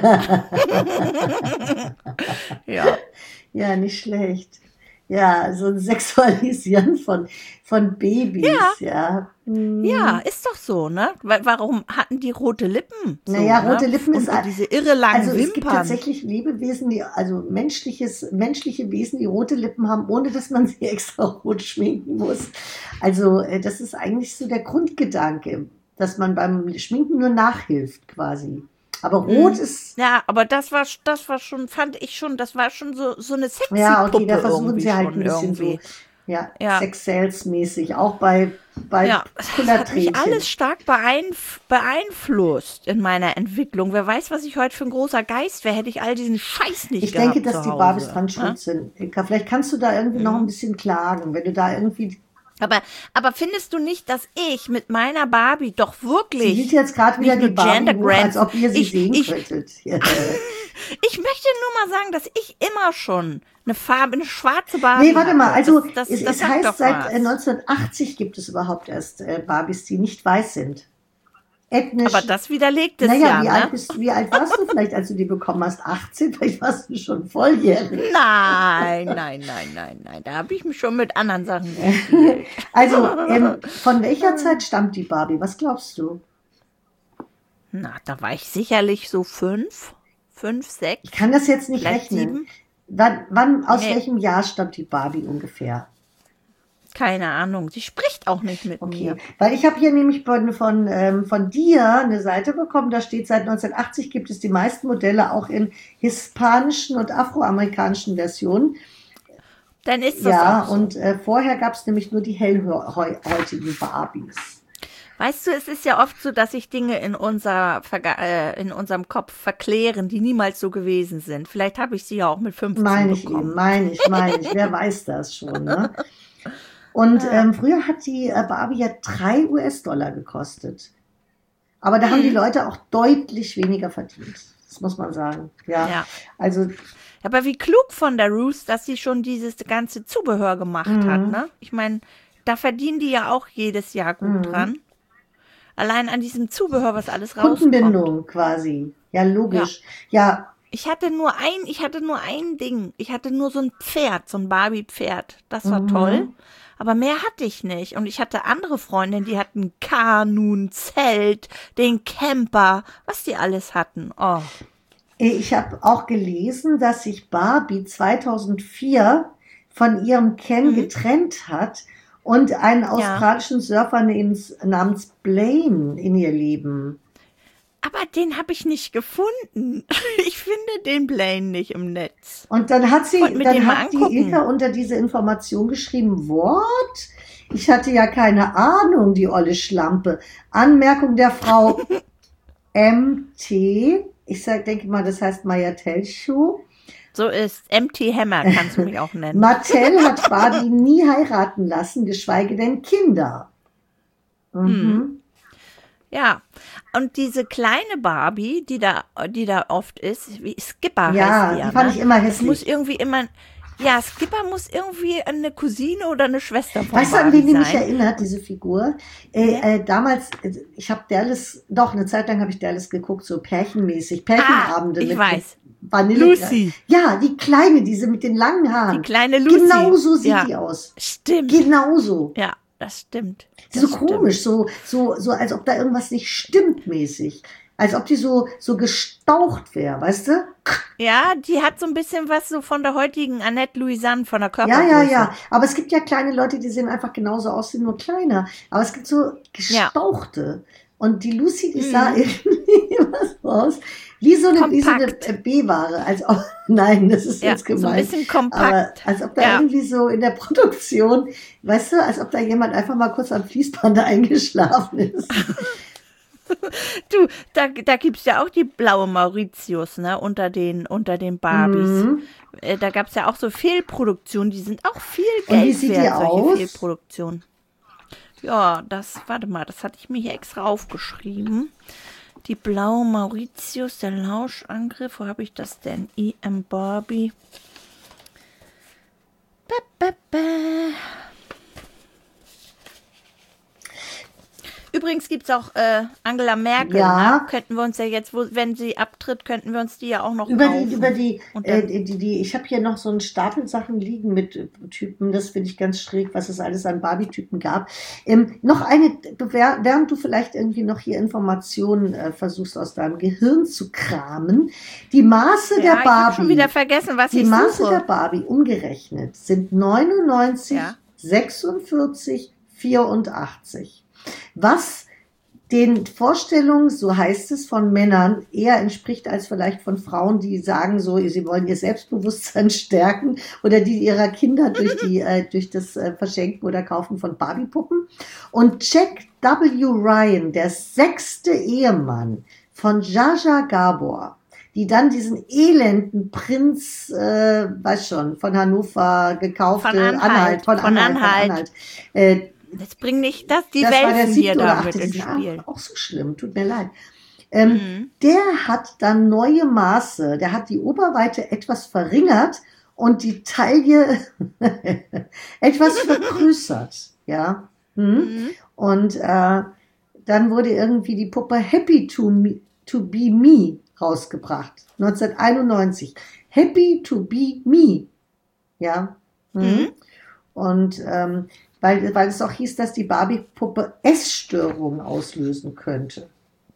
Ja. Ja, nicht schlecht. Ja, so ein Sexualisieren von Babys, ja. Ja, ist doch so, ne? Warum hatten die rote Lippen? So, rote Lippen ist diese irre langen Wimpern. Es gibt tatsächlich Lebewesen, menschliche Wesen, die rote Lippen haben, ohne dass man sie extra rot schminken muss. Also das ist eigentlich so der Grundgedanke, dass man beim Schminken nur nachhilft quasi. Aber rot ist... Ja, aber das war schon, fand ich schon, das war schon so eine sexy Puppe. Ja, okay, da versuchen sie halt ein bisschen so, Sex-Sales-mäßig, auch bei das hat mich alles stark beeinflusst in meiner Entwicklung. Wer weiß, was ich heute für ein großer Geist wäre, hätte ich all diesen Scheiß nicht gehabt. Ich denke, dass die Barbies dran schuld sind. Vielleicht kannst du da irgendwie noch ein bisschen klagen, wenn du da irgendwie... Aber findest du nicht, dass ich mit meiner Barbie doch wirklich... Sie sieht jetzt gerade wieder die Barbie hoch, als ob ihr sie sehen könntet. Ich möchte nur mal sagen, dass ich immer schon eine schwarze Barbie Nee, warte mal, also das es heißt, seit 1980 gibt es überhaupt erst Barbies, die nicht weiß sind. Ethnisch. Aber das widerlegt es wie alt warst du vielleicht, als du die bekommen hast? 18? Vielleicht warst du schon volljährig. Nein. Da habe ich mich schon mit anderen Sachen gespielt. Also, von welcher Zeit stammt die Barbie? Was glaubst du? Na, da war ich sicherlich so 5, 6. Ich kann das jetzt nicht rechnen. 7. Aus Nee. welchem Jahr stammt die Barbie ungefähr? Keine Ahnung, sie spricht auch nicht mit mir. Weil ich habe hier nämlich von dir eine Seite bekommen, da steht, seit 1980 gibt es die meisten Modelle auch in hispanischen und afroamerikanischen Versionen. Dann ist das auch so. Und vorher gab es nämlich nur die hellhäutigen Barbies. Weißt du, es ist ja oft so, dass sich Dinge in unserem Kopf verklären, die niemals so gewesen sind. Vielleicht habe ich sie ja auch mit 15 bekommen. Meine ich. Wer weiß das schon, ne? Und früher hat die Barbie ja $3 gekostet. Aber da haben die Leute auch deutlich weniger verdient. Das muss man sagen. Ja, Ja. also Aber wie klug von der Ruth, dass sie schon dieses ganze Zubehör gemacht hat, ne? Ich meine, da verdienen die ja auch jedes Jahr gut dran. Allein an diesem Zubehör, was alles rauskommt. Kundenbindung quasi. Ja, logisch. Ja, Ich hatte nur ein Ding. Ich hatte nur so ein Pferd, so ein Barbie-Pferd. Das war toll. Aber mehr hatte ich nicht. Und ich hatte andere Freundinnen, die hatten Kanu, ein Zelt, den Camper, was die alles hatten. Oh. ich habe auch gelesen, dass sich Barbie 2004 von ihrem Ken getrennt hat und einen australischen Surfer namens Blaine in ihr Leben. Aber den habe ich nicht gefunden. Ich finde den Blaine nicht im Netz. Und dann hat Wollt mir den mal die angucken. Ilka unter diese Information geschrieben, what? Ich hatte ja keine Ahnung, die olle Schlampe. Anmerkung der Frau MT, denke mal, das heißt Maya Telschow. So ist MT Hammer, kannst du mich auch nennen. Mattel hat Barbie nie heiraten lassen, geschweige denn Kinder. Ja, und diese kleine Barbie, die da oft ist, wie Skipper Ja, heißt die ja. die fand ich immer Das hässlich. muss irgendwie immer, ja, Skipper muss irgendwie eine Cousine oder eine Schwester von Weißt du, an Barbie wen die mich sein. erinnert, diese Figur? Damals, ich habe Dallas, doch, eine Zeit lang habe ich Dallas geguckt, so pärchenmäßig, Pärchenabende. Ich weiß. Vanille. Lucy. Ja, die Kleine, diese mit den langen Haaren. Die kleine Lucy. Genau so sieht Ja. die aus. Stimmt. Genauso. Ja, das stimmt. Das So stimmt. komisch, so, als ob da irgendwas nicht stimmt mäßig. Als ob die so gestaucht wäre, weißt du? Ja, die hat so ein bisschen was so von der heutigen Annette Louisanne von der Körpergröße. Ja. Aber es gibt ja kleine Leute, die sehen einfach genauso aus, sind nur kleiner. Aber es gibt so gestauchte. Und die Lucy, die sah irgendwie was aus. Wie so eine B-Ware. Nein, das ist jetzt gemein. so ein bisschen kompakt. Aber als ob da irgendwie so in der Produktion, weißt du, als ob da jemand einfach mal kurz am Fließband eingeschlafen ist. Du, da gibt's ja auch die blaue Mauritius, ne, unter den Barbies. Da gab's ja auch so Fehlproduktionen, die sind auch viel Und wie Geld sieht die wert, solche aus? Fehlproduktionen. Ja, warte mal, das hatte ich mir hier extra aufgeschrieben. Die blaue Mauritius, der Lauschangriff, wo habe ich das denn? EM Barbie. Übrigens gibt es auch Angela Merkel. Ja. Ne? Könnten wir uns ja jetzt, wenn sie abtritt, könnten wir uns die ja auch noch Über kaufen. die, Und dann- ich habe hier noch so einen Stapel Sachen liegen mit Typen, das finde ich ganz schräg, was es alles an Barbie-Typen gab. Noch eine, während du vielleicht irgendwie noch hier Informationen versuchst aus deinem Gehirn zu kramen, die Maße der Ja, ich habe Barbie. schon wieder vergessen, was Die ich Maße suche. der Barbie umgerechnet sind 99, Ja. 46, 84. Was den Vorstellungen, so heißt es, von Männern eher entspricht als vielleicht von Frauen, die sagen so, sie wollen ihr Selbstbewusstsein stärken oder die ihrer Kinder durch das Verschenken oder Kaufen von Barbie-Puppen. Und Jack W. Ryan, der 6. Ehemann von Jaja Gabor, die dann diesen elenden Prinz, weiß schon, von Hannover gekaufte, Von Anhalt. Jetzt bring nicht die das war der Welfen 7. hier oder da 8. mit Die ins sind Spiel. auch so schlimm, tut mir leid. Der hat dann neue Maße, der hat die Oberweite etwas verringert und die Taille etwas vergrößert, ja. Und dann wurde irgendwie die Puppe Happy to Be Me rausgebracht, 1991. Happy to Be Me, ja. Und weil es auch hieß, dass die Barbie-Puppe Essstörungen auslösen könnte.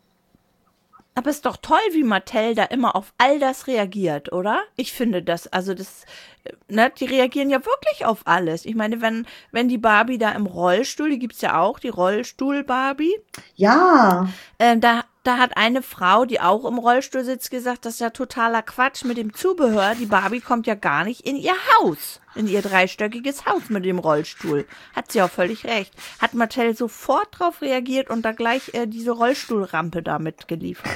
Aber ist doch toll, wie Mattel da immer auf all das reagiert, oder? Ich finde das, die reagieren ja wirklich auf alles. Ich meine, wenn die Barbie da im Rollstuhl, die gibt's ja auch, die Rollstuhl-Barbie, Ja, da hat eine Frau, die auch im Rollstuhl sitzt, gesagt, das ist ja totaler Quatsch mit dem Zubehör. Die Barbie kommt ja gar nicht in ihr Haus, in ihr dreistöckiges Haus mit dem Rollstuhl. Hat sie auch völlig recht. Hat Mattel sofort drauf reagiert und da gleich diese Rollstuhlrampe damit geliefert.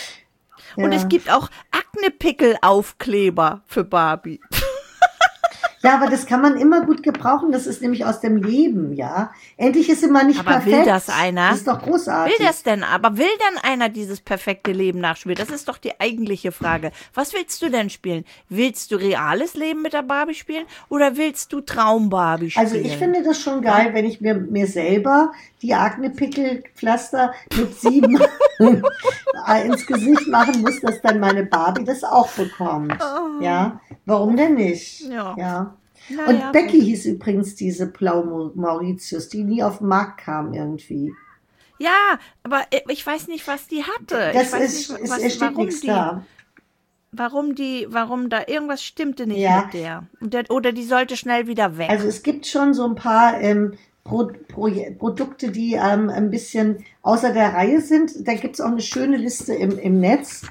Und es gibt auch Akne-Pickel-Aufkleber für Barbie. Ja, aber das kann man immer gut gebrauchen. Das ist nämlich aus dem Leben, ja. Endlich ist immer nicht Aber perfekt. will das einer? Das ist doch großartig. Will das denn? Aber will denn einer dieses perfekte Leben nachspielen? Das ist doch die eigentliche Frage. Was willst du denn spielen? Willst du reales Leben mit der Barbie spielen oder willst du Traum-Barbie spielen? Also ich finde das schon geil, wenn ich mir selber die Akne-Pickel-Pflaster mit 7 ins Gesicht machen muss, dass dann meine Barbie das auch bekommt. Ja, warum denn nicht? Ja. Und Becky hieß übrigens diese Blau Mauritius, die nie auf den Markt kam irgendwie. Ja, aber ich weiß nicht, was die hatte. Das steht nichts da. Warum da irgendwas stimmte nicht mit der. Oder die sollte schnell wieder weg. Also es gibt schon so ein paar Produkte, die ein bisschen außer der Reihe sind. Da gibt es auch eine schöne Liste im Netz.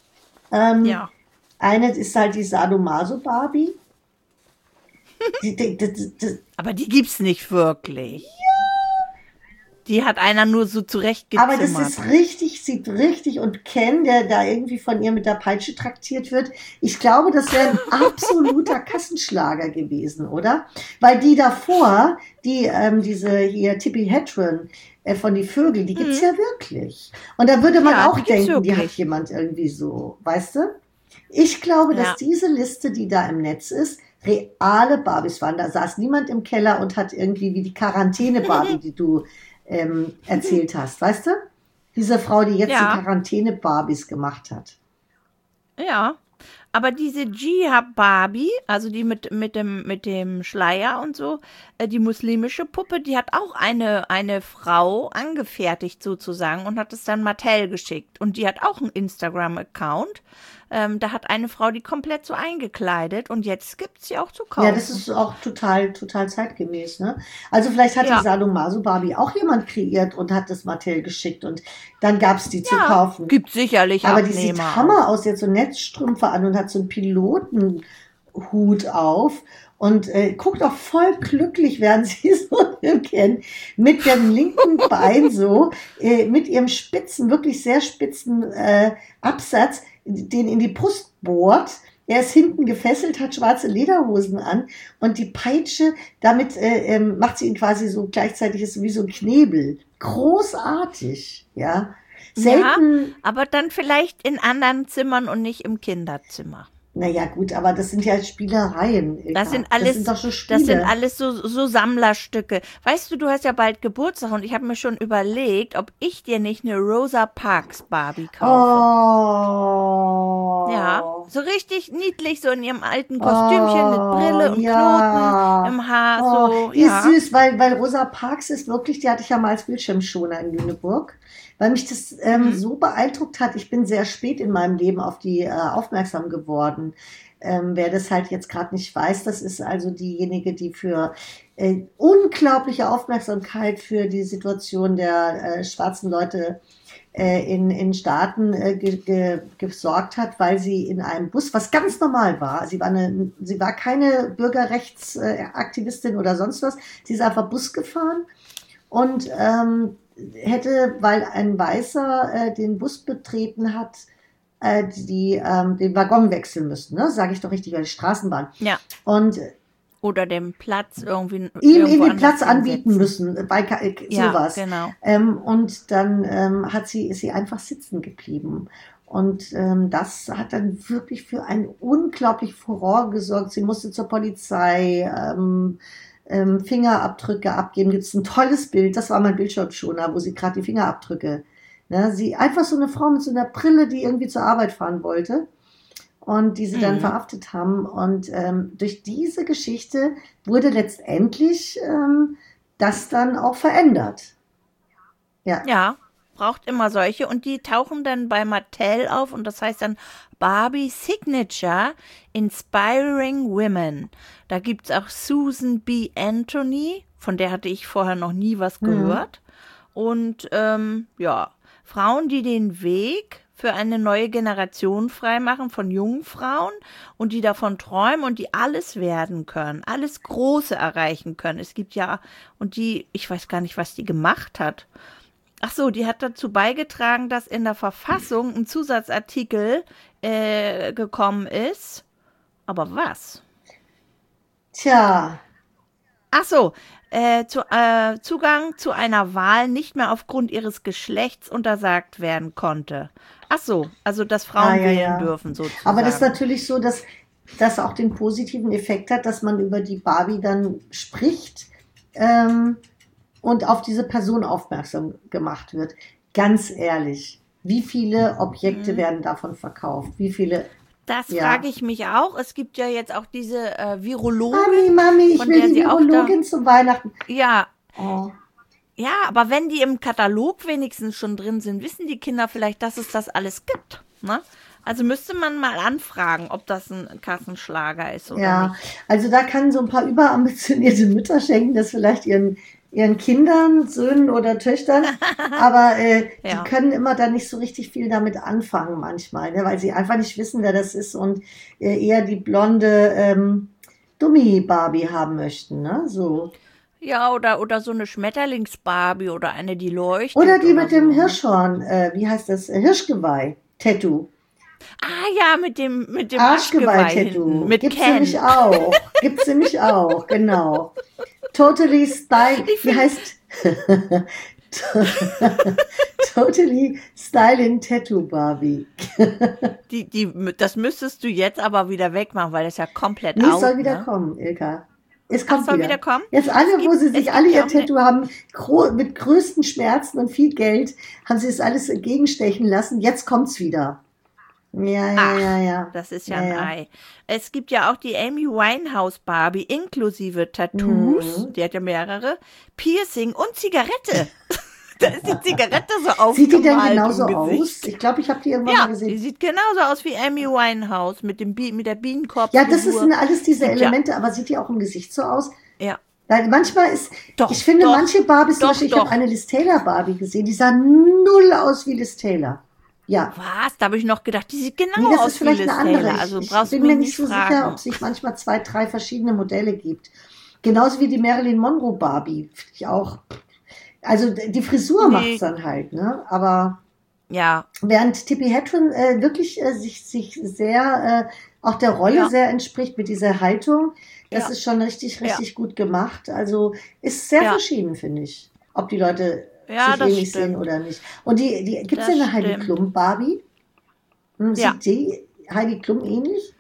Eine ist halt die Sadomaso Barbie. Aber die gibt's nicht wirklich. Die hat einer nur so zurechtgezimmert. Aber das ist richtig, sieht richtig, und Ken, der da irgendwie von ihr mit der Peitsche traktiert wird, ich glaube, das wäre ein absoluter Kassenschlager gewesen, oder? Weil die davor, diese hier Tippi Hedren von die Vögel, die gibt's ja wirklich. Und da würde man auch denken, die hat jemand irgendwie so, weißt du? Ich glaube, dass diese Liste, die da im Netz ist, reale Barbies waren. Da saß niemand im Keller und hat irgendwie wie die Quarantäne-Barbie, die du erzählt hast, weißt du? Diese Frau, die jetzt die Quarantäne-Barbies gemacht hat. Ja, aber diese Jihab Barbie, also die mit dem Schleier und so, die muslimische Puppe, die hat auch eine Frau angefertigt sozusagen und hat es dann Mattel geschickt. Und die hat auch einen Instagram-Account. Da hat eine Frau die komplett so eingekleidet und jetzt gibt es sie auch zu kaufen. Ja, das ist auch total zeitgemäß, ne? Also vielleicht hat die Sadomaso Barbie auch jemand kreiert und hat das Mattel geschickt und dann gab es die zu kaufen. Gibt sicherlich aber Abnehmer. Die sieht Hammer aus, jetzt so Netzstrümpfe an und hat so einen Pilotenhut auf und guckt auch voll glücklich, während sie so kennen, mit dem linken Bein so, mit ihrem spitzen, wirklich sehr spitzen Absatz, den in die Brust bohrt. Er ist hinten gefesselt, hat schwarze Lederhosen an und die Peitsche, damit macht sie ihn quasi so, gleichzeitig ist wie so ein Knebel. Großartig, ja. Selten. Ja, aber dann vielleicht in anderen Zimmern und nicht im Kinderzimmer. Naja, gut, aber das sind ja Spielereien. Das sind doch schon Spiele. Das sind alles so Sammlerstücke. Weißt du, du hast ja bald Geburtstag und ich habe mir schon überlegt, ob ich dir nicht eine Rosa Parks Barbie kaufe. Oh. Ja, so richtig niedlich, so in ihrem alten Kostümchen mit Brille und Knoten im Haar. So, die ist süß, weil Rosa Parks ist wirklich, die hatte ich ja mal als Bildschirmschoner in Lüneburg. Weil mich das so beeindruckt hat. Ich bin sehr spät in meinem Leben auf die aufmerksam geworden. Wer das halt jetzt gerade nicht weiß, das ist also diejenige, die für unglaubliche Aufmerksamkeit für die Situation der schwarzen Leute in Staaten gesorgt hat, weil sie in einem Bus, was ganz normal war, sie war keine Bürgerrechtsaktivistin oder sonst was, sie ist einfach Bus gefahren und hätte, weil ein Weißer den Bus betreten hat, den Waggon wechseln müssen, ne? Sage ich doch richtig, weil die Straßenbahn. Ja. Und oder den Platz irgendwie ihm den Platz anbieten müssen, bei sowas. Ja, genau. Und dann ist sie einfach sitzen geblieben. Und das hat dann wirklich für einen unglaublichen Furore gesorgt. Sie musste zur Polizei, Fingerabdrücke abgeben. Gibt es ein tolles Bild, das war mein Bildschirmschoner, wo sie gerade die Fingerabdrücke, ne, sie einfach so eine Frau mit so einer Brille, die irgendwie zur Arbeit fahren wollte und die sie dann verhaftet haben. Und durch diese Geschichte wurde letztendlich das dann auch verändert. Ja, braucht immer solche und die tauchen dann bei Mattel auf und das heißt dann Barbie Signature Inspiring Women. Da gibt es auch Susan B. Anthony, von der hatte ich vorher noch nie was gehört. Und Frauen, die den Weg für eine neue Generation freimachen von jungen Frauen und die davon träumen und die alles werden können, alles Große erreichen können. Es gibt ich weiß gar nicht, was die gemacht hat. Ach so, die hat dazu beigetragen, dass in der Verfassung ein Zusatzartikel gekommen ist. Aber was? Tja, Ach so, Zugang zu einer Wahl nicht mehr aufgrund ihres Geschlechts untersagt werden konnte. Ach so, also dass ja, Frauen ja, wählen ja. dürfen Aber das ist sozusagen. natürlich so, dass das auch den positiven Effekt hat, dass man über die Barbie dann spricht ähm, und auf diese Person aufmerksam gemacht wird. Ganz ehrlich, wie viele Objekte Mhm. werden davon verkauft? Wie viele, Das frage ja. ich mich auch. Es gibt ja jetzt auch diese Mami, Virologin, Mami, ich von will der die sie auch da. Virologin zu Weihnachten. Ja, Oh. ja, aber wenn die im Katalog wenigstens schon drin sind, wissen die Kinder vielleicht, dass es das alles gibt. Ne? Also müsste man mal anfragen, ob das ein Kassenschlager ist oder Ja, nicht. also da kann so ein paar überambitionierte Mütter schenken das vielleicht ihren Kindern, Söhnen oder Töchtern, aber die Ja. können immer dann nicht so richtig viel damit anfangen manchmal, ne, weil sie einfach nicht wissen, wer das ist und eher die blonde Dummi-Barbie haben möchten, ne? So. Ja, oder so eine Schmetterlingsbarbie oder eine, die Oder leuchtet die mit oder dem so, ne? Hirschhorn, wie heißt das? Hirschgeweih-Tattoo. Ah ja, mit dem Aschgeweih hinten, Arschgeweih-Tattoo. mit Gibt's nämlich Ken. auch. Gibt's nämlich auch, genau. Totally Style, Ich wie finde, heißt Totally Styling Tattoo Barbie. das müsstest du jetzt aber wieder wegmachen, weil das ja komplett Nee, es soll out, wieder ne? kommen, Ilka. Es Ach, kommt soll wieder wieder. kommen? Jetzt Es alle, wo gibt, sie es sich alle gibt ja ihr auch eine. Tattoo haben, mit größten Schmerzen und viel Geld, haben sie es alles entgegenstechen lassen. Jetzt kommt's wieder. Ja, ja, ja, Ach, ja. das ist ja Ja, ein ja. Ei. Es gibt ja auch die Amy Winehouse Barbie inklusive Tattoos, Mhm. die hat ja mehrere, Piercing und Zigarette. Da ist die Zigarette so Sieht die denn aufgemalt genauso im aus? Gesicht. Ich glaube, ich habe die irgendwann mal Ja, die gesehen. sieht genauso aus wie Amy Winehouse mit der Ja, das Bienenkorb-Frisur. sind alles Es diese gibt ja, Elemente, aber sieht die auch im Gesicht so aus? ja, Weil manchmal ist, ich doch, finde doch, manche Barbies, zum doch, Beispiel, ich habe doch. eine Liz Taylor Barbie gesehen, die sah null aus wie Liz Taylor. Ja. Was? Da habe ich noch gedacht, die sieht Nee, genau das ist aus wie vielleicht eine Liz andere. Taylor. Also Ich brauchst du bin mich mir nicht nicht so sicher, ob fragen. es nicht manchmal 2, 3 verschiedene Modelle gibt. Genauso wie die Marilyn Monroe Barbie. Finde ich auch. Also die Frisur macht's Nee, dann halt, ne? Aber ja, während Tippi Hedren wirklich sich sehr, auch der Rolle ja, sehr entspricht mit dieser Haltung, das ja, ist schon richtig, ja, richtig gut gemacht. Also ist sehr ja. verschieden, finde ich, ob die Leute Ja, sich das ähnlich sehen stimmt. oder nicht. Und gibt's Das denn eine Heidi stimmt. Klum Barbie? Ja. Sieht die Heidi Klum ähnlich?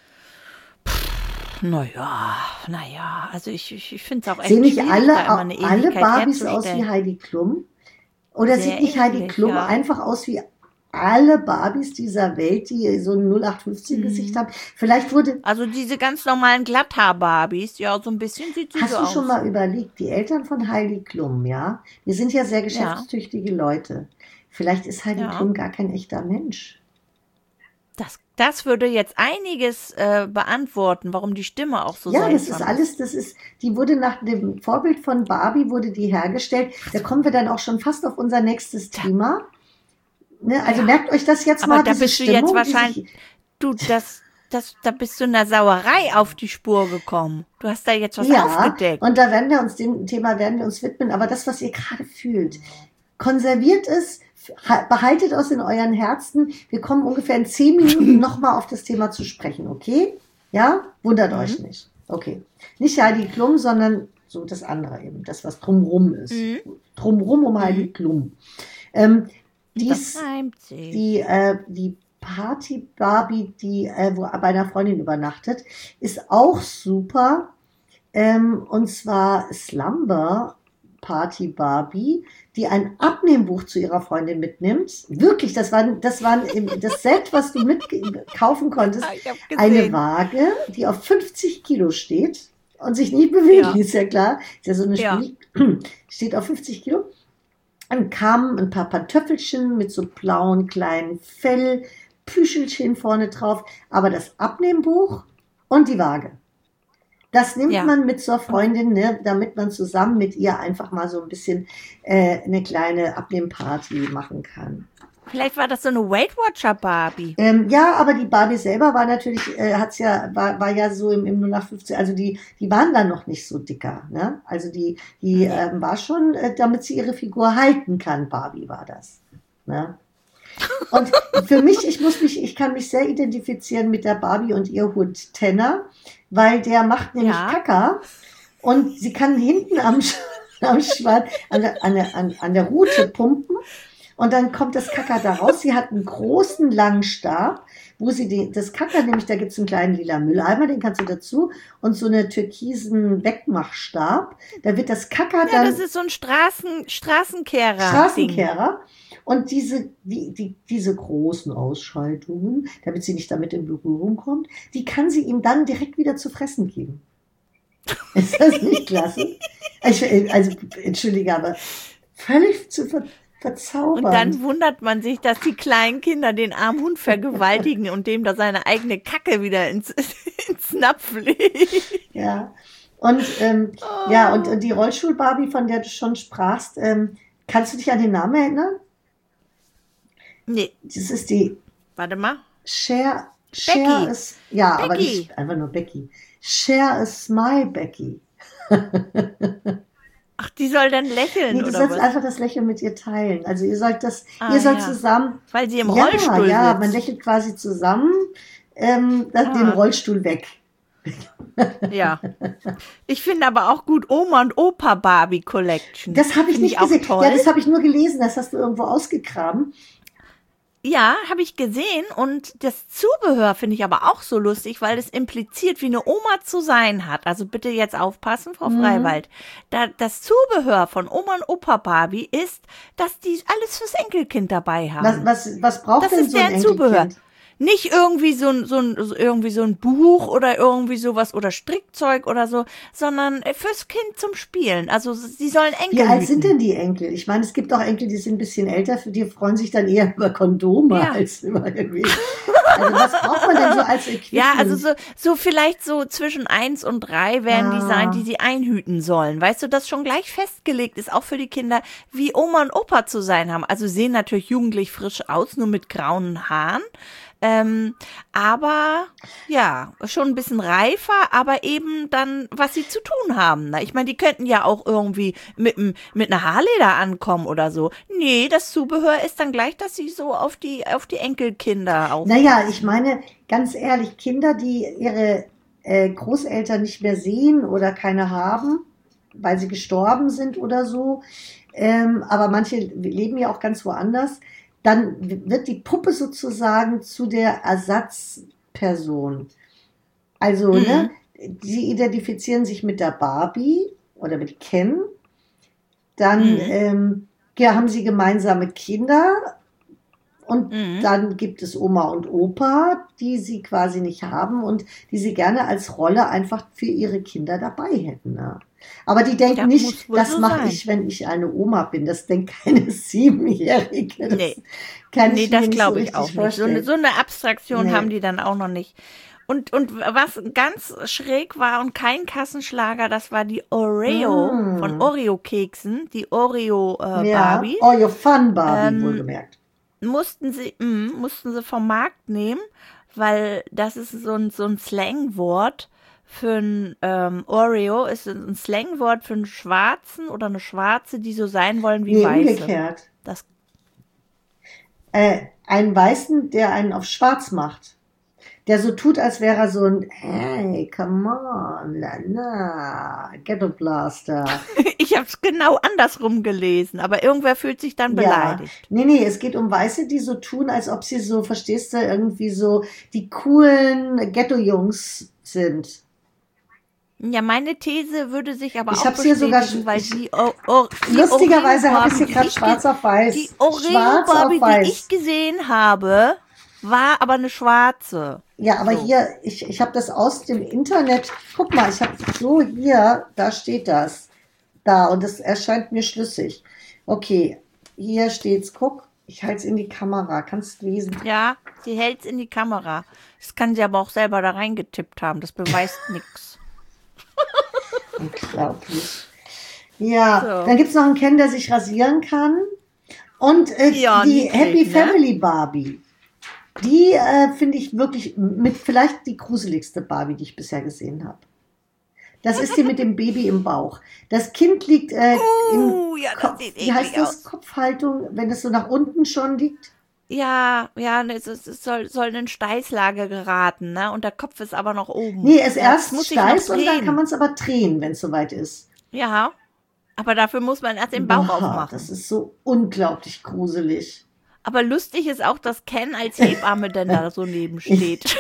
Naja, also ich finde es auch Sehen echt nicht schwierig, da immer eine alle Ähnlichkeit Barbies aus wie herzustellen. Heidi Klum? Oder sieht Sehr nicht Heidi ähnlich, Klum ja. einfach aus wie alle Barbies dieser Welt, die so ein 0815-Gesicht Mhm. haben? Vielleicht wurde, Also diese ganz normalen Glatthaar-Barbies, ja, so ein bisschen sieht sie so hast du schon aus. mal überlegt, die Eltern von Heidi Klum, ja, die sind ja sehr Ja, geschäftstüchtige Leute. Vielleicht ist Heidi ja. Klum gar kein echter Mensch. Das würde jetzt einiges beantworten, warum die Stimme auch so Ja, das ist seltsam alles, ist. die wurde nach dem Vorbild von Barbie wurde die hergestellt. Da kommen wir dann auch schon fast auf unser nächstes Da, Thema. Ne? Also ja, merkt euch das jetzt aber mal, da diese bist du jetzt Stimmung, die wahrscheinlich, sich, du, da bist du in der Sauerei auf die Spur gekommen. Du hast da jetzt was ja, aufgedeckt. und da werden wir uns dem Thema werden wir uns widmen. Aber das, was ihr gerade fühlt, konserviert es, behaltet es in euren Herzen. Wir kommen ungefähr in 10 Minuten nochmal auf das Thema zu sprechen, okay? Ja, wundert euch Mhm. nicht. Okay, nicht Heidi Klum, sondern so das andere eben, das, was drumrum ist. Mhm. Drumrum um Heidi Mhm. Klum. Das Dies, reimt sich. die Party Barbie, die wo bei einer Freundin übernachtet, ist auch super. Und zwar Slumber Party Barbie, die ein Abnehmbuch zu ihrer Freundin mitnimmt. Wirklich, das war das Set, was du kaufen konntest. Ich habe Eine gesehen. Waage, die auf 50 Kilo steht und sich nicht bewegt, Ja, ist ja klar. Ist ja so eine ja, steht auf 50 Kilo. Dann kamen ein paar Pantöffelchen mit so blauen kleinen Fellpüschelchen vorne drauf. Aber das Abnehmbuch und die Waage, das nimmt ja. man mit zur Und Freundin, ne, damit man zusammen mit ihr einfach mal so ein bisschen eine kleine Abnehmparty machen kann. vielleicht war das so eine Weight Watcher Barbie. Ja, aber die Barbie selber war natürlich, war ja so im 0815, also die waren dann noch nicht so dicker, ne? Also die Nee. war schon, damit sie ihre Figur halten kann, Barbie war das, ne? Und für mich, ich kann mich sehr identifizieren mit der Barbie und ihr Hund Tenner, weil der macht nämlich Kaka und sie kann hinten am Schwanz, an der Rute pumpen und dann kommt das Kaka da raus. Sie hat einen großen, langen Stab, wo sie das Kaka, nämlich da gibt es einen kleinen lila Mülleimer, den kannst du dazu und so eine türkisen Wegmachstab. Da wird das Kaka dann... das ist so ein Straßenkehrer. Straßenkehrer. Und diese großen Ausschaltungen, damit sie nicht damit in Berührung kommt, die kann sie ihm dann direkt wieder zu fressen geben. Ist das nicht klasse? Also, entschuldige, aber völlig zu verzaubern. Und dann wundert man sich, dass die kleinen Kinder den armen Hund vergewaltigen und dem da seine eigene Kacke wieder ins Napf legen. Ja. Und und die Rollstuhl-Barbie, von der du schon sprachst, kannst du dich an den Namen erinnern? Nee. Das ist die... Warte mal. Share Becky. ist... Ja, Becky. aber nicht einfach nur Becky. Share a smile, Becky. Ach, die soll dann lächeln, du oder sollst was? einfach das Lächeln mit ihr teilen. Also ihr sollt zusammen... Weil sie im Rollstuhl sitzt. Ja, man lächelt quasi zusammen den Rollstuhl weg. Ja. Ich finde aber auch gut Oma und Opa Barbie Collection. Das habe ich nicht gesehen. Toll. Ja, das habe ich nur gelesen. Das hast du irgendwo ausgegraben. Ja, habe ich gesehen und das Zubehör finde ich aber auch so lustig, weil es impliziert, wie eine Oma zu sein hat. Also bitte jetzt aufpassen, Frau Freiwald. Das Zubehör von Oma und Opa Barbie ist, dass die alles fürs Enkelkind dabei haben. Was braucht denn so ein Enkelkind? Zubehör. Nicht irgendwie so ein Buch oder irgendwie sowas oder Strickzeug oder so, sondern fürs Kind zum Spielen. Also sie sollen Enkel Wie alt hüten. sind denn die Enkel? Ich meine, es gibt auch Enkel, die sind ein bisschen älter, für die freuen sich dann eher über Kondome als über irgendwie. Also was braucht man denn so als Equipment? Ja, also so vielleicht so zwischen 1 und 3 werden die sein, die sie einhüten sollen. Weißt du, das schon gleich festgelegt ist, auch für die Kinder, wie Oma und Opa zu sein haben. Also sehen natürlich jugendlich frisch aus, nur mit grauen Haaren. Aber ja, schon ein bisschen reifer, aber eben dann, was sie zu tun haben. Ne? Ich meine, die könnten ja auch irgendwie mit einer Haarleder ankommen oder so. Nee, das Zubehör ist dann gleich, dass sie so auf die Enkelkinder auf. Naja, ich meine, ganz ehrlich, Kinder, die ihre Großeltern nicht mehr sehen oder keine haben, weil sie gestorben sind oder so, aber manche leben ja auch ganz woanders, dann wird die Puppe sozusagen zu der Ersatzperson. Also, sie identifizieren sich mit der Barbie oder mit Ken. Dann haben sie gemeinsame Kinder. Und dann gibt es Oma und Opa, die sie quasi nicht haben und die sie gerne als Rolle einfach für ihre Kinder dabei hätten. Ne? Aber die denken nicht, das mache ich, wenn ich eine Oma bin. Das denkt keine 7-Jährige. Das glaube ich auch nicht. So eine Abstraktion haben die dann auch noch nicht. Und was ganz schräg war und kein Kassenschlager, das war die Oreo von Oreo-Keksen, die Oreo-Barbie. Oreo Fun Barbie, wohlgemerkt. Mussten sie vom Markt nehmen, weil das ist so ein Slangwort für ein Oreo, ist ein Slangwort für einen Schwarzen oder eine Schwarze, die so sein wollen wie Weiße. Umgekehrt. Einen Weißen, der einen auf Schwarz macht. Der so tut, als wäre er so ein, hey, come on, Ghetto Blaster. Ich habe es genau andersrum gelesen, aber irgendwer fühlt sich dann beleidigt. Nee, es geht um Weiße, die so tun, als ob sie so, verstehst du, irgendwie so die coolen Ghetto-Jungs sind. Ja, meine These würde sich aber auch bestätigen, sogar, weil die lustigerweise habe ich sie gerade schwarz auf weiß. Die Oreo-Barbie, die ich gesehen habe, war aber eine schwarze. Ja, aber hier, ich habe das aus dem Internet, guck mal, ich habe so hier, da steht das, da und das erscheint mir schlüssig. Okay, hier steht's, guck, ich halte es in die Kamera, kannst du lesen? Ja, sie hält es in die Kamera. Das kann sie aber auch selber da reingetippt haben, das beweist nichts. Unglaublich. Ja, dann gibt es noch einen Ken, der sich rasieren kann und die Happy Family Barbie. Die finde ich wirklich mit vielleicht die gruseligste Barbie, die ich bisher gesehen habe. Das ist die mit dem Baby im Bauch. Das Kind liegt in das sieht wie heißt das? aus. Kopfhaltung, wenn es so nach unten schon liegt? Ja, es soll in Steißlage geraten, ne? Und der Kopf ist aber noch oben. Nee, es Ja, erst muss ich steif noch und dann drehen. kann man es aber drehen, wenn es soweit ist. Ja, aber dafür muss man erst den Bauch Boah, aufmachen. das ist so unglaublich gruselig. Aber lustig ist auch, dass Ken als Hebamme denn da so neben steht.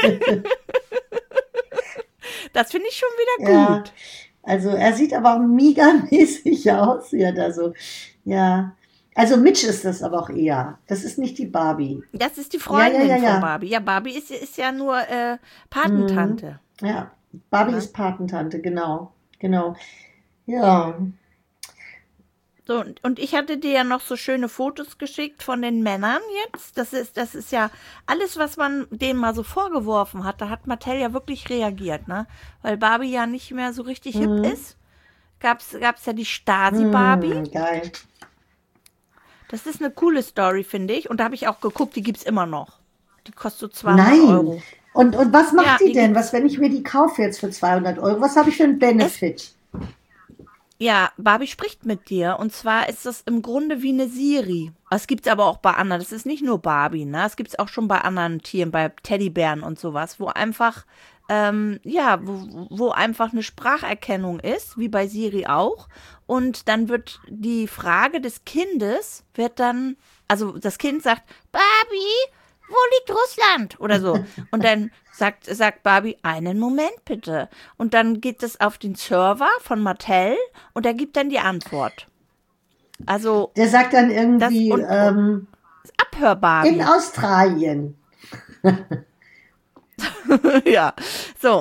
Das finde ich schon wieder Ja, gut. also er sieht aber auch megamäßig aus, wie er da so, ja. Also Mitch ist das aber auch eher. Das ist nicht die Barbie. Das ist die Freundin ja. von Barbie. Ja, Barbie ist ja nur Patentante. Ja, Barbie Ne? ist Patentante, genau. Ja, So, und ich hatte dir ja noch so schöne Fotos geschickt von den Männern jetzt. Das ist ja alles, was man denen mal so vorgeworfen hat. Da hat Mattel ja wirklich reagiert, ne? Weil Barbie ja nicht mehr so richtig hip ist. Gab's ja die Stasi-Barbie. geil. Das ist eine coole Story, finde ich. Und da habe ich auch geguckt, die gibt's immer noch. Die kostet so 200 Nein. Euro. Und was macht Ja, die die denn? Was, wenn ich mir die kaufe jetzt für 200 Euro? Was habe ich für einen Benefit? Ja, Barbie spricht mit dir. Und zwar ist das im Grunde wie eine Siri. Das gibt's aber auch bei anderen. Das ist nicht nur Barbie, ne? Das gibt's auch schon bei anderen Tieren, bei Teddybären und sowas, wo einfach, wo einfach eine Spracherkennung ist, wie bei Siri auch. Und dann wird die Frage des Kindes, also das Kind sagt, Barbie, wo liegt Russland? Oder so. Und dann sagt Barbie, einen Moment bitte. Und dann geht es auf den Server von Mattel und er gibt dann die Antwort. Also Der sagt dann irgendwie Abhör-Barbie. in Australien. Ja. So,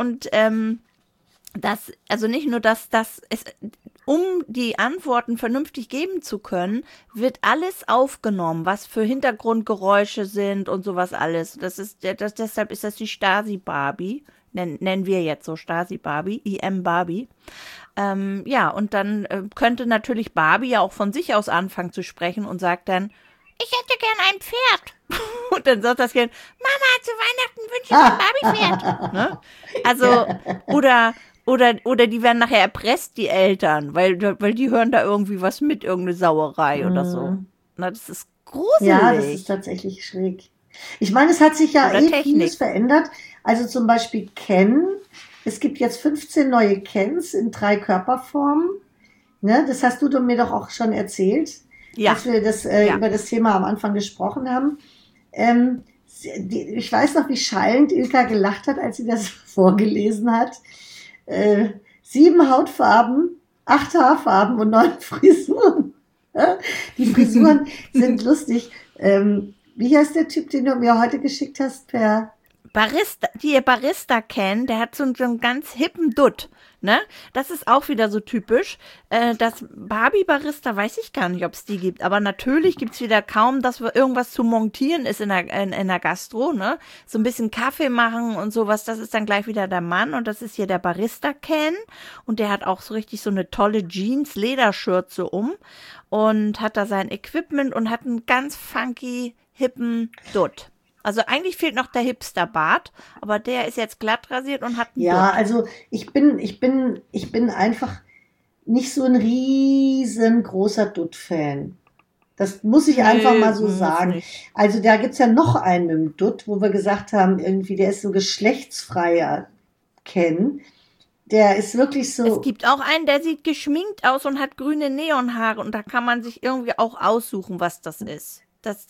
also nicht nur, um die Antworten vernünftig geben zu können, wird alles aufgenommen, was für Hintergrundgeräusche sind und sowas alles. Deshalb ist das die Stasi-Barbie. Nennen wir jetzt so Stasi-Barbie, IM-Barbie. Ja, und dann könnte natürlich Barbie ja auch von sich aus anfangen zu sprechen und sagt dann, ich hätte gern ein Pferd. Und dann sagt das Kind, Mama, zu Weihnachten wünsche ich ein Barbie-Pferd. Ne? Also, oder die werden nachher erpresst, die Eltern, weil die hören da irgendwie was mit, irgendeine Sauerei oder so. Na, das ist gruselig. Ja, das ist tatsächlich schräg. Ich meine, es hat sich ja vieles verändert. Also zum Beispiel Ken. Es gibt jetzt 15 neue Kens in 3 Körperformen. Ne? Das hast du mir doch auch schon erzählt, dass wir über das Thema am Anfang gesprochen haben. Ich weiß noch, wie schallend Ilka gelacht hat, als sie das vorgelesen hat. 7 Hautfarben, 8 Haarfarben und 9 Frisuren. Die Frisuren sind lustig. Wie heißt der Typ, den du mir heute geschickt hast per Barista Ken, der hat so einen ganz hippen Dutt, ne? Das ist auch wieder so typisch. Das Barbie Barista weiß ich gar nicht, ob es die gibt, aber natürlich gibt's wieder kaum, dass wir irgendwas zu montieren ist in der Gastro, ne? So ein bisschen Kaffee machen und sowas, das ist dann gleich wieder der Mann und das ist hier der Barista Ken und der hat auch so richtig so eine tolle Jeans-Lederschürze und hat da sein Equipment und hat einen ganz funky, hippen Dutt. Also eigentlich fehlt noch der Hipsterbart, aber der ist jetzt glatt rasiert und hat einen Dutt. Also ich bin einfach nicht so ein riesengroßer Dutt-Fan. Das muss ich einfach mal so sagen. Nicht. Also da gibt's ja noch einen mit dem Dutt, wo wir gesagt haben, irgendwie, der ist so geschlechtsfreier Ken. Der ist wirklich so. Es gibt auch einen, der sieht geschminkt aus und hat grüne Neonhaare und da kann man sich irgendwie auch aussuchen, was das ist. Das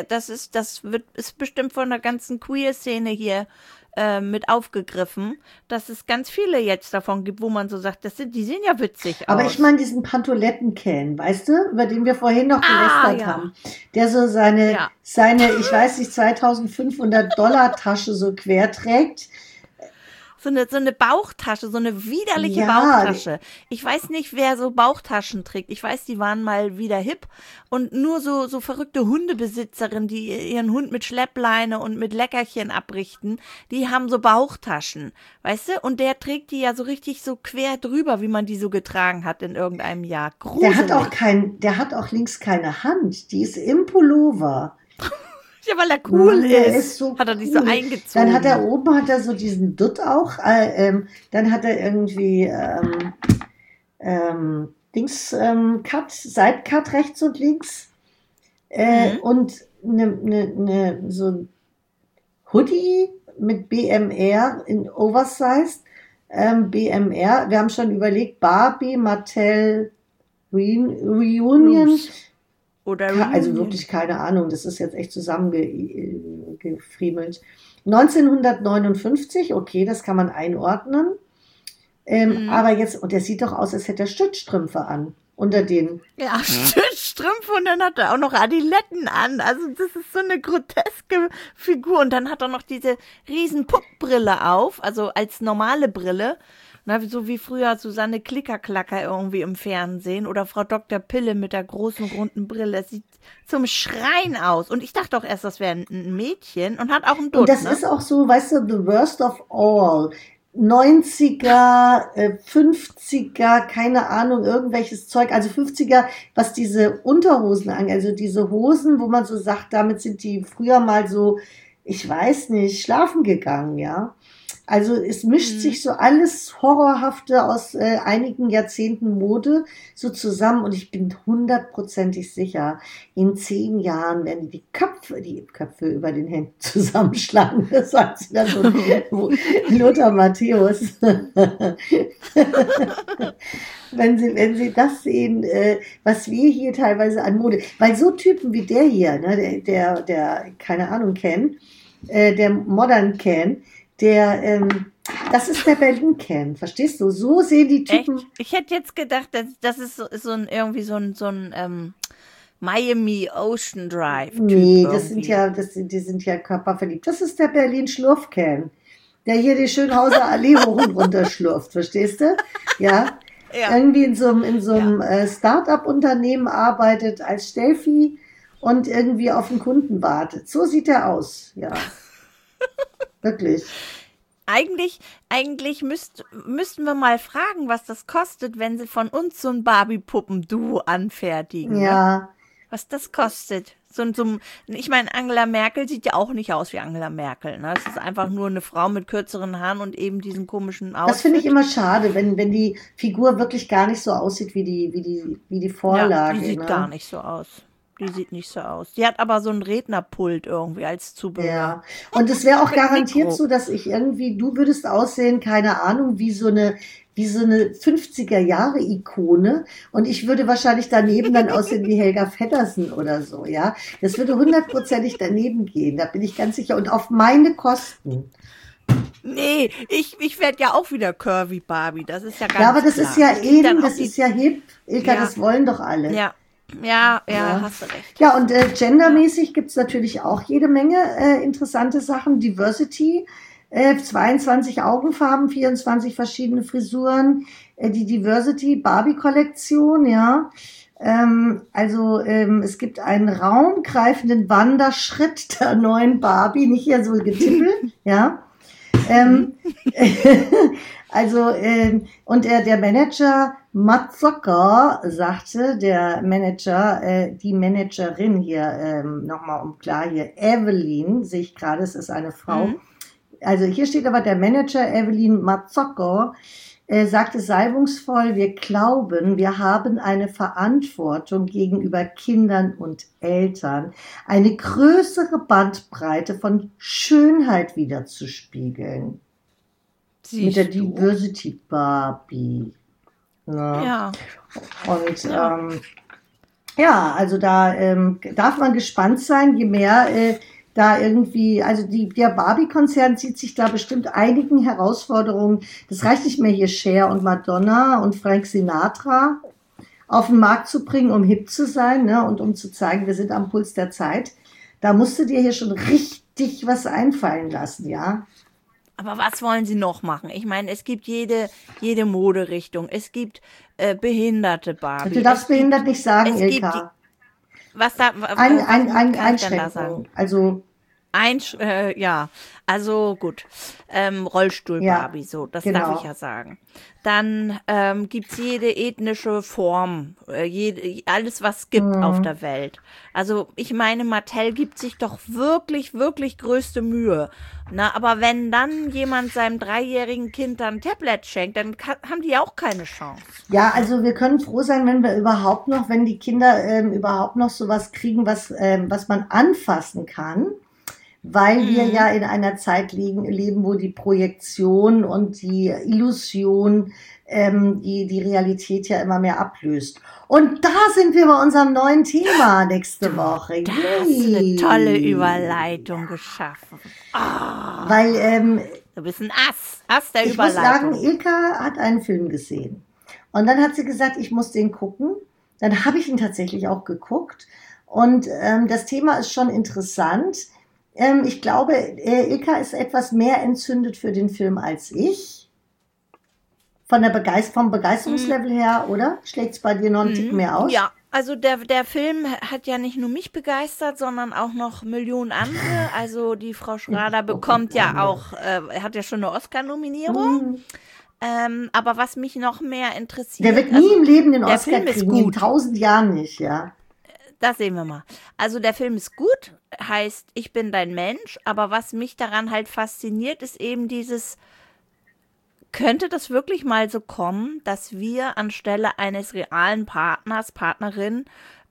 ist bestimmt von der ganzen Queer-Szene hier mit aufgegriffen, dass es ganz viele jetzt davon gibt, wo man so sagt, die sehen ja witzig aus. Aber ich meine diesen Pantoletten-Ken, weißt du, über den wir vorhin noch gelästert haben, der so seine, ich weiß nicht, $2.500 Tasche so quer trägt. So eine Bauchtasche, so eine widerliche Bauchtasche. Ich weiß nicht, wer so Bauchtaschen trägt. Ich weiß, die waren mal wieder hip. Und nur so verrückte Hundebesitzerinnen, die ihren Hund mit Schleppleine und mit Leckerchen abrichten, die haben so Bauchtaschen. Weißt du? Und der trägt die ja so richtig so quer drüber, wie man die so getragen hat in irgendeinem Jahr. Gruselig. Der hat auch links keine Hand. Die ist im Pullover. Ja, weil er cool ist so hat er dich cool. so eingezogen. Dann hat er oben so diesen Dutt auch. Dann hat er irgendwie Sidecut rechts und links. Und so ein Hoodie mit BMR in Oversized. BMR, wir haben schon überlegt, Barbie, Mattel, Reunion. Oder Reunion. Also wirklich keine Ahnung, das ist jetzt echt zusammengefriemelt. 1959, okay, das kann man einordnen. Aber jetzt, und der sieht doch aus, als hätte er Stützstrümpfe an. Unter den. Ja, Stützstrümpfe und dann hat er auch noch Adiletten an. Also das ist so eine groteske Figur. Und dann hat er noch diese riesen Puckbrille auf, also als normale Brille. Na, so wie früher Susanne Klickerklacker irgendwie im Fernsehen oder Frau Dr. Pille mit der großen runden Brille. Das sieht zum Schreien aus. Und ich dachte auch erst, das wäre ein Mädchen und hat auch einen Dutt. Und das ist auch so, weißt du, the worst of all. 90er, 50er, keine Ahnung, irgendwelches Zeug, also 50er, was diese Unterhosen angeht, also diese Hosen, wo man so sagt, damit sind die früher mal so, ich weiß nicht, schlafen gegangen, ja. Also es mischt sich so alles Horrorhafte aus einigen Jahrzehnten Mode so zusammen und ich bin 100%ig sicher, in 10 Jahren werden die Köpfe über den Händen zusammenschlagen. Das sagt sie dann so Lothar Matthäus. Wenn Sie das sehen, was wir hier teilweise an Mode, weil so Typen wie der hier, ne, der keine Ahnung Ken, der Modern Ken, das ist der Berlin Ken, verstehst du? So sehen die Typen. Echt? Ich hätte jetzt gedacht, das ist irgendwie so ein Miami Ocean Drive Typ. Nee, die sind ja körperverliebt. Das ist der Berlin Schlurf Ken, der hier die Schönhauser Allee hoch und runter schlurft, verstehst du? Ja. Ja. Irgendwie in so einem Start-up-Unternehmen arbeitet als Stelfi und irgendwie auf den Kunden wartet. So sieht er aus, ja. Wirklich. Eigentlich müssten wir mal fragen, was das kostet, wenn sie von uns so ein Barbie-Puppen-Duo anfertigen. Ja. Ne? Was das kostet. Ich meine, Angela Merkel sieht ja auch nicht aus wie Angela Merkel. Ne? Es ist einfach nur eine Frau mit kürzeren Haaren und eben diesen komischen Outfit. Das finde ich immer schade, wenn die Figur wirklich gar nicht so aussieht wie die Vorlage. Ja, die sieht gar nicht so aus. Die sieht nicht so aus. Die hat aber so ein Rednerpult irgendwie als Zubehör. Ja, und es wäre auch garantiert so, dass du würdest aussehen, keine Ahnung, wie so eine 50er-Jahre-Ikone und ich würde wahrscheinlich daneben dann aussehen wie Helga Feddersen oder so, ja. Das würde 100%ig daneben gehen, da bin ich ganz sicher und auf meine Kosten. Nee, ich werde ja auch wieder Curvy Barbie, das ist ja ganz klar. Ja, aber das klar. ist ja das ist ja hip, Ilka, das wollen doch alle. Ja, hast du recht. Ja, und gendermäßig gibt's natürlich auch jede Menge interessante Sachen. Diversity, 22 Augenfarben, 24 verschiedene Frisuren, die Diversity Barbie-Kollektion, ja. Es gibt einen raumgreifenden Wanderschritt der neuen Barbie, nicht hier so getippelt, ja. Und der Manager Matzocker sagte, der Manager, die Managerin hier, nochmal klar hier, Evelyn, sehe ich gerade, es ist eine Frau. Also hier steht aber der Manager Evelyn Matzocker, sagte salbungsvoll, wir glauben, wir haben eine Verantwortung gegenüber Kindern und Eltern, eine größere Bandbreite von Schönheit wiederzuspiegeln. Mit der Diversity Barbie. Ja. Und also da darf man gespannt sein, je mehr da irgendwie, also der Barbie-Konzern zieht sich da bestimmt einigen Herausforderungen. Das reicht nicht mehr hier Cher und Madonna und Frank Sinatra auf den Markt zu bringen, um hip zu sein, ne, und um zu zeigen, wir sind am Puls der Zeit. Da musst du dir hier schon richtig was einfallen lassen, ja. Aber was wollen sie noch machen? Ich meine, es gibt jede Moderichtung. Es gibt behinderte Barbie. Du darfst behindert nicht sagen, Ilka. Was da? Einschränkung. Also Ja, also gut. Rollstuhl-Barbie, Ja, so, das darf genau. ich ja sagen. Dann gibt es jede ethnische Form, alles, was gibt auf Hm. der Welt. Also ich meine, Mattel gibt sich doch wirklich, wirklich größte Mühe. Na, aber wenn dann jemand seinem 3-jährigen Kind dann ein Tablet schenkt, dann haben die auch keine Chance. Ja, Ne? also wir können froh sein, wenn wir überhaupt noch, wenn die Kinder überhaupt noch sowas kriegen, was man anfassen kann, weil wir ja Mhm. in einer Zeit leben, wo die Projektion und die Illusion die Realität ja immer mehr ablöst. Und da sind wir bei unserem neuen Thema nächste Woche. Da hast du eine tolle Yay! Überleitung geschaffen. Ah, Weil du bist ein Ass der ich muss sagen, Überleitung. Ilka hat einen Film gesehen. Und dann hat sie gesagt, ich muss den gucken. Dann habe ich ihn tatsächlich auch geguckt. Und das Thema ist schon interessant. Ich glaube, Ilka ist etwas mehr entzündet für den Film als ich. Vom Mm, Begeisterungslevel her, oder? Schlägt es bei dir noch einen Tick mehr aus? ja, also der Film hat ja nicht nur mich begeistert, sondern auch noch Millionen andere. Also die Frau Schrader Oh, und bekommt ja andere. auch, hat ja schon eine Oscar-Nominierung. Hm. Aber was mich noch mehr Der interessiert, wird nie also im Leben den der Oscar Film ist kriegen, in gut. 1000 Jahren nicht, ja. Das sehen wir mal. Also der Film ist gut, heißt, ich bin dein Mensch, aber was mich daran halt fasziniert, ist eben dieses, könnte das wirklich mal so kommen, dass wir anstelle eines realen Partners, Partnerin,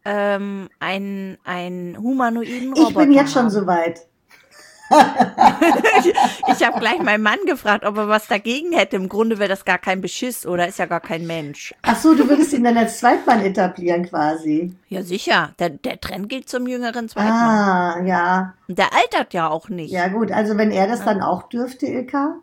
einen humanoiden Ich bin Roboter jetzt schon haben? soweit. Ich habe gleich meinen Mann gefragt, ob er was dagegen hätte. Im Grunde wäre das gar kein Beschiss oder ist ja gar kein Mensch. Ach so, du würdest ihn dann als Zweitmann etablieren quasi. Ja, sicher. Der Trend geht zum jüngeren Zweitmann. Ah, ja. Und der altert ja auch Ja nicht. gut, also wenn er das Ne? dann auch dürfte, Ilka,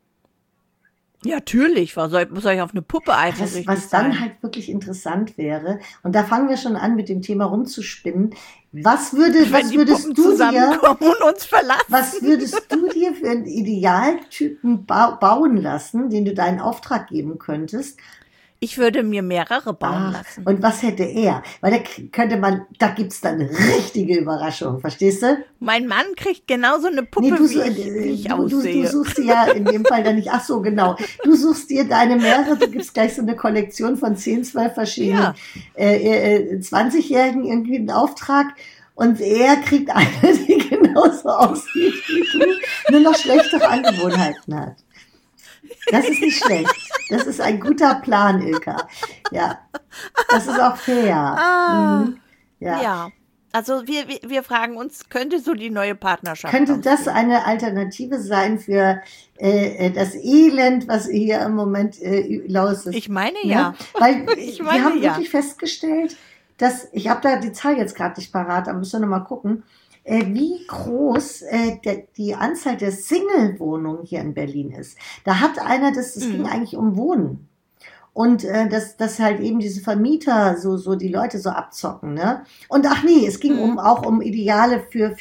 Ja, natürlich. Was soll ich auf eine Puppe eifersüchtig was dann sein? halt wirklich interessant wäre, und da fangen wir schon an, mit dem Thema rumzuspinnen, Wenn was die Puppen würdest du dir, zusammenkommen und uns was verlassen. würdest du dir für einen Idealtypen bauen lassen, den du deinen Auftrag geben könntest? Ich würde mir mehrere bauen Ach, lassen. und was hätte er? Weil da gibt's dann richtige Überraschungen, verstehst du? Mein Mann kriegt genauso eine Nee, Puppe, wie ich du aussehe. suchst dir ja in dem Fall dann nicht, ach so, genau. Du suchst dir deine mehrere, du gibst gleich so eine Kollektion von 10, 12 verschiedenen Ja, 20-Jährigen irgendwie einen Auftrag und er kriegt eine, die genauso aussieht wie du, nur noch schlechtere Angewohnheiten hat. Das ist nicht schlecht. Das ist ein guter Plan, Ilka. Ja, das ist auch fair. ah, Mhm. Ja. ja. Also wir fragen uns, könnte so die neue Partnerschaft Könnte das aussehen? eine Alternative sein für das Elend, was hier im Moment los ist? Ich meine Ne? ja. Weil Ich wir meine haben ja. wirklich festgestellt, dass, ich habe da die Zahl jetzt gerade nicht parat, aber müssen wir nochmal gucken, wie groß die Anzahl der Single-Wohnungen hier in Berlin ist. Da hat einer, das ging Mhm. eigentlich um Wohnen. Und dass halt eben diese Vermieter so die Leute so abzocken, ne? Und ach nee, es ging Mhm. auch um Ideale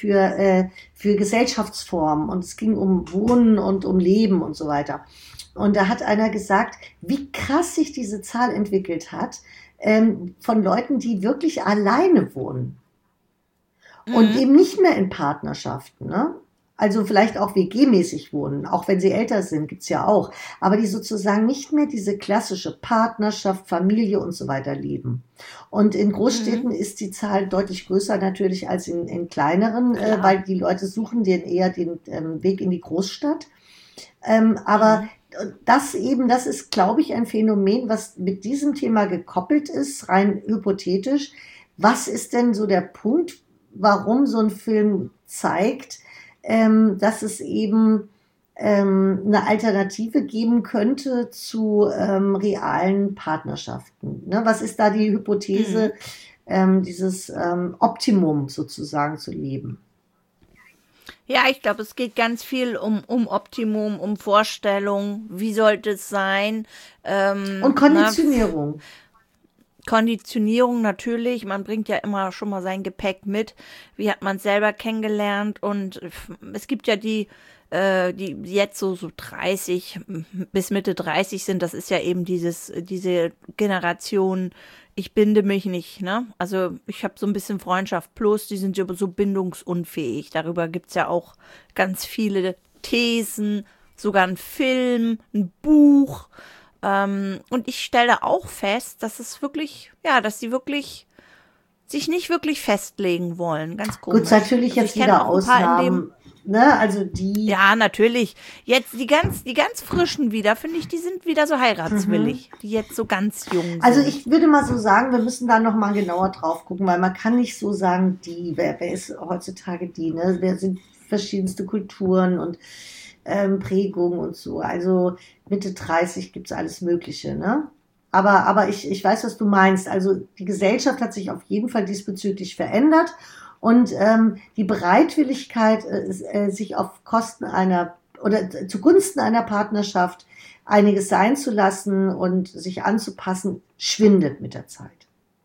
für Gesellschaftsformen und es ging um Wohnen und um Leben und so weiter. Und da hat einer gesagt, wie krass sich diese Zahl entwickelt hat, von Leuten, die wirklich alleine wohnen und Mhm. eben nicht mehr in Partnerschaften, ne? Also vielleicht auch WG-mäßig wohnen, auch wenn sie älter sind, gibt's ja auch. Aber die sozusagen nicht mehr diese klassische Partnerschaft, Familie und so weiter leben. Und in Mhm. Großstädten ist die Zahl deutlich größer natürlich als in kleineren, Klar. weil die Leute suchen eher den Weg in die Großstadt. Aber Mhm. das ist, glaube ich, ein Phänomen, was mit diesem Thema gekoppelt ist, rein hypothetisch. Was ist denn so der Punkt, warum so ein Film zeigt, dass es eben eine Alternative geben könnte zu realen Partnerschaften? Ne? Was ist da die Hypothese, Mhm. dieses Optimum sozusagen zu leben? Ja, ich glaube, es geht ganz viel um Optimum, um Vorstellung, wie sollte es sein, Und na, Konditionierung. Konditionierung natürlich, man bringt ja immer schon mal sein Gepäck mit. Wie hat man es selber kennengelernt? Und es gibt ja die jetzt so 30 bis Mitte 30 sind, das ist ja eben diese Generation, ich binde mich nicht, ne? Also ich habe so ein bisschen Freundschaft plus, die sind ja so bindungsunfähig. Darüber gibt es ja auch ganz viele Thesen, sogar ein Film, ein Buch. Und ich stelle auch fest, dass es wirklich, ja, dass sie wirklich sich nicht wirklich festlegen wollen. Ganz komisch. Gut, natürlich jetzt wieder Ausnahmen. Ne, also die. Ja, natürlich. Jetzt die ganz frischen wieder, finde ich, die sind wieder so heiratswillig, die jetzt so ganz jung sind. Also ich würde mal so sagen, wir müssen da nochmal genauer drauf gucken, weil man kann nicht so sagen, wer ist heutzutage die, ne? Wer sind verschiedenste Kulturen und Prägungen und so. Also Mitte 30 gibt's alles Mögliche, ne? Aber ich weiß, was du meinst. Also die Gesellschaft hat sich auf jeden Fall diesbezüglich verändert. Und die Bereitwilligkeit, sich auf Kosten oder zugunsten einer Partnerschaft einiges sein zu lassen und sich anzupassen, schwindet mit der Zeit.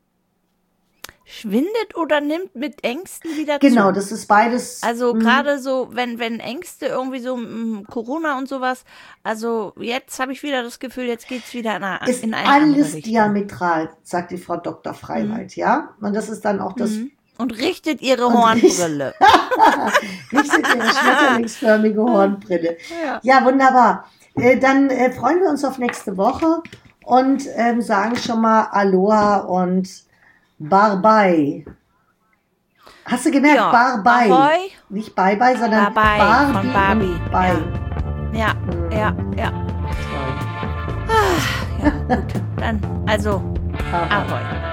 Schwindet oder nimmt mit Ängsten wieder zu? Genau, das ist beides. Also gerade so, wenn Ängste irgendwie so Corona und sowas, also jetzt habe ich wieder das Gefühl, jetzt geht's wieder in eine ist andere alles Richtung. Diametral, sagt die Frau Dr. Freiwald, ja? Und das ist dann auch das. Und richtet ihre Hornbrille. Richtet ihre schmetterlingsförmige Hornbrille. Ja, wunderbar. Dann freuen wir uns auf nächste Woche und sagen schon mal Aloha und Bye-bye. Hast du gemerkt? Ja, Bye-bye. Ahoi. Nicht Bye-bye, sondern Bye-bye von Barbie. Und Bye. Ja. Ja, gut. Dann, also, Ahoi.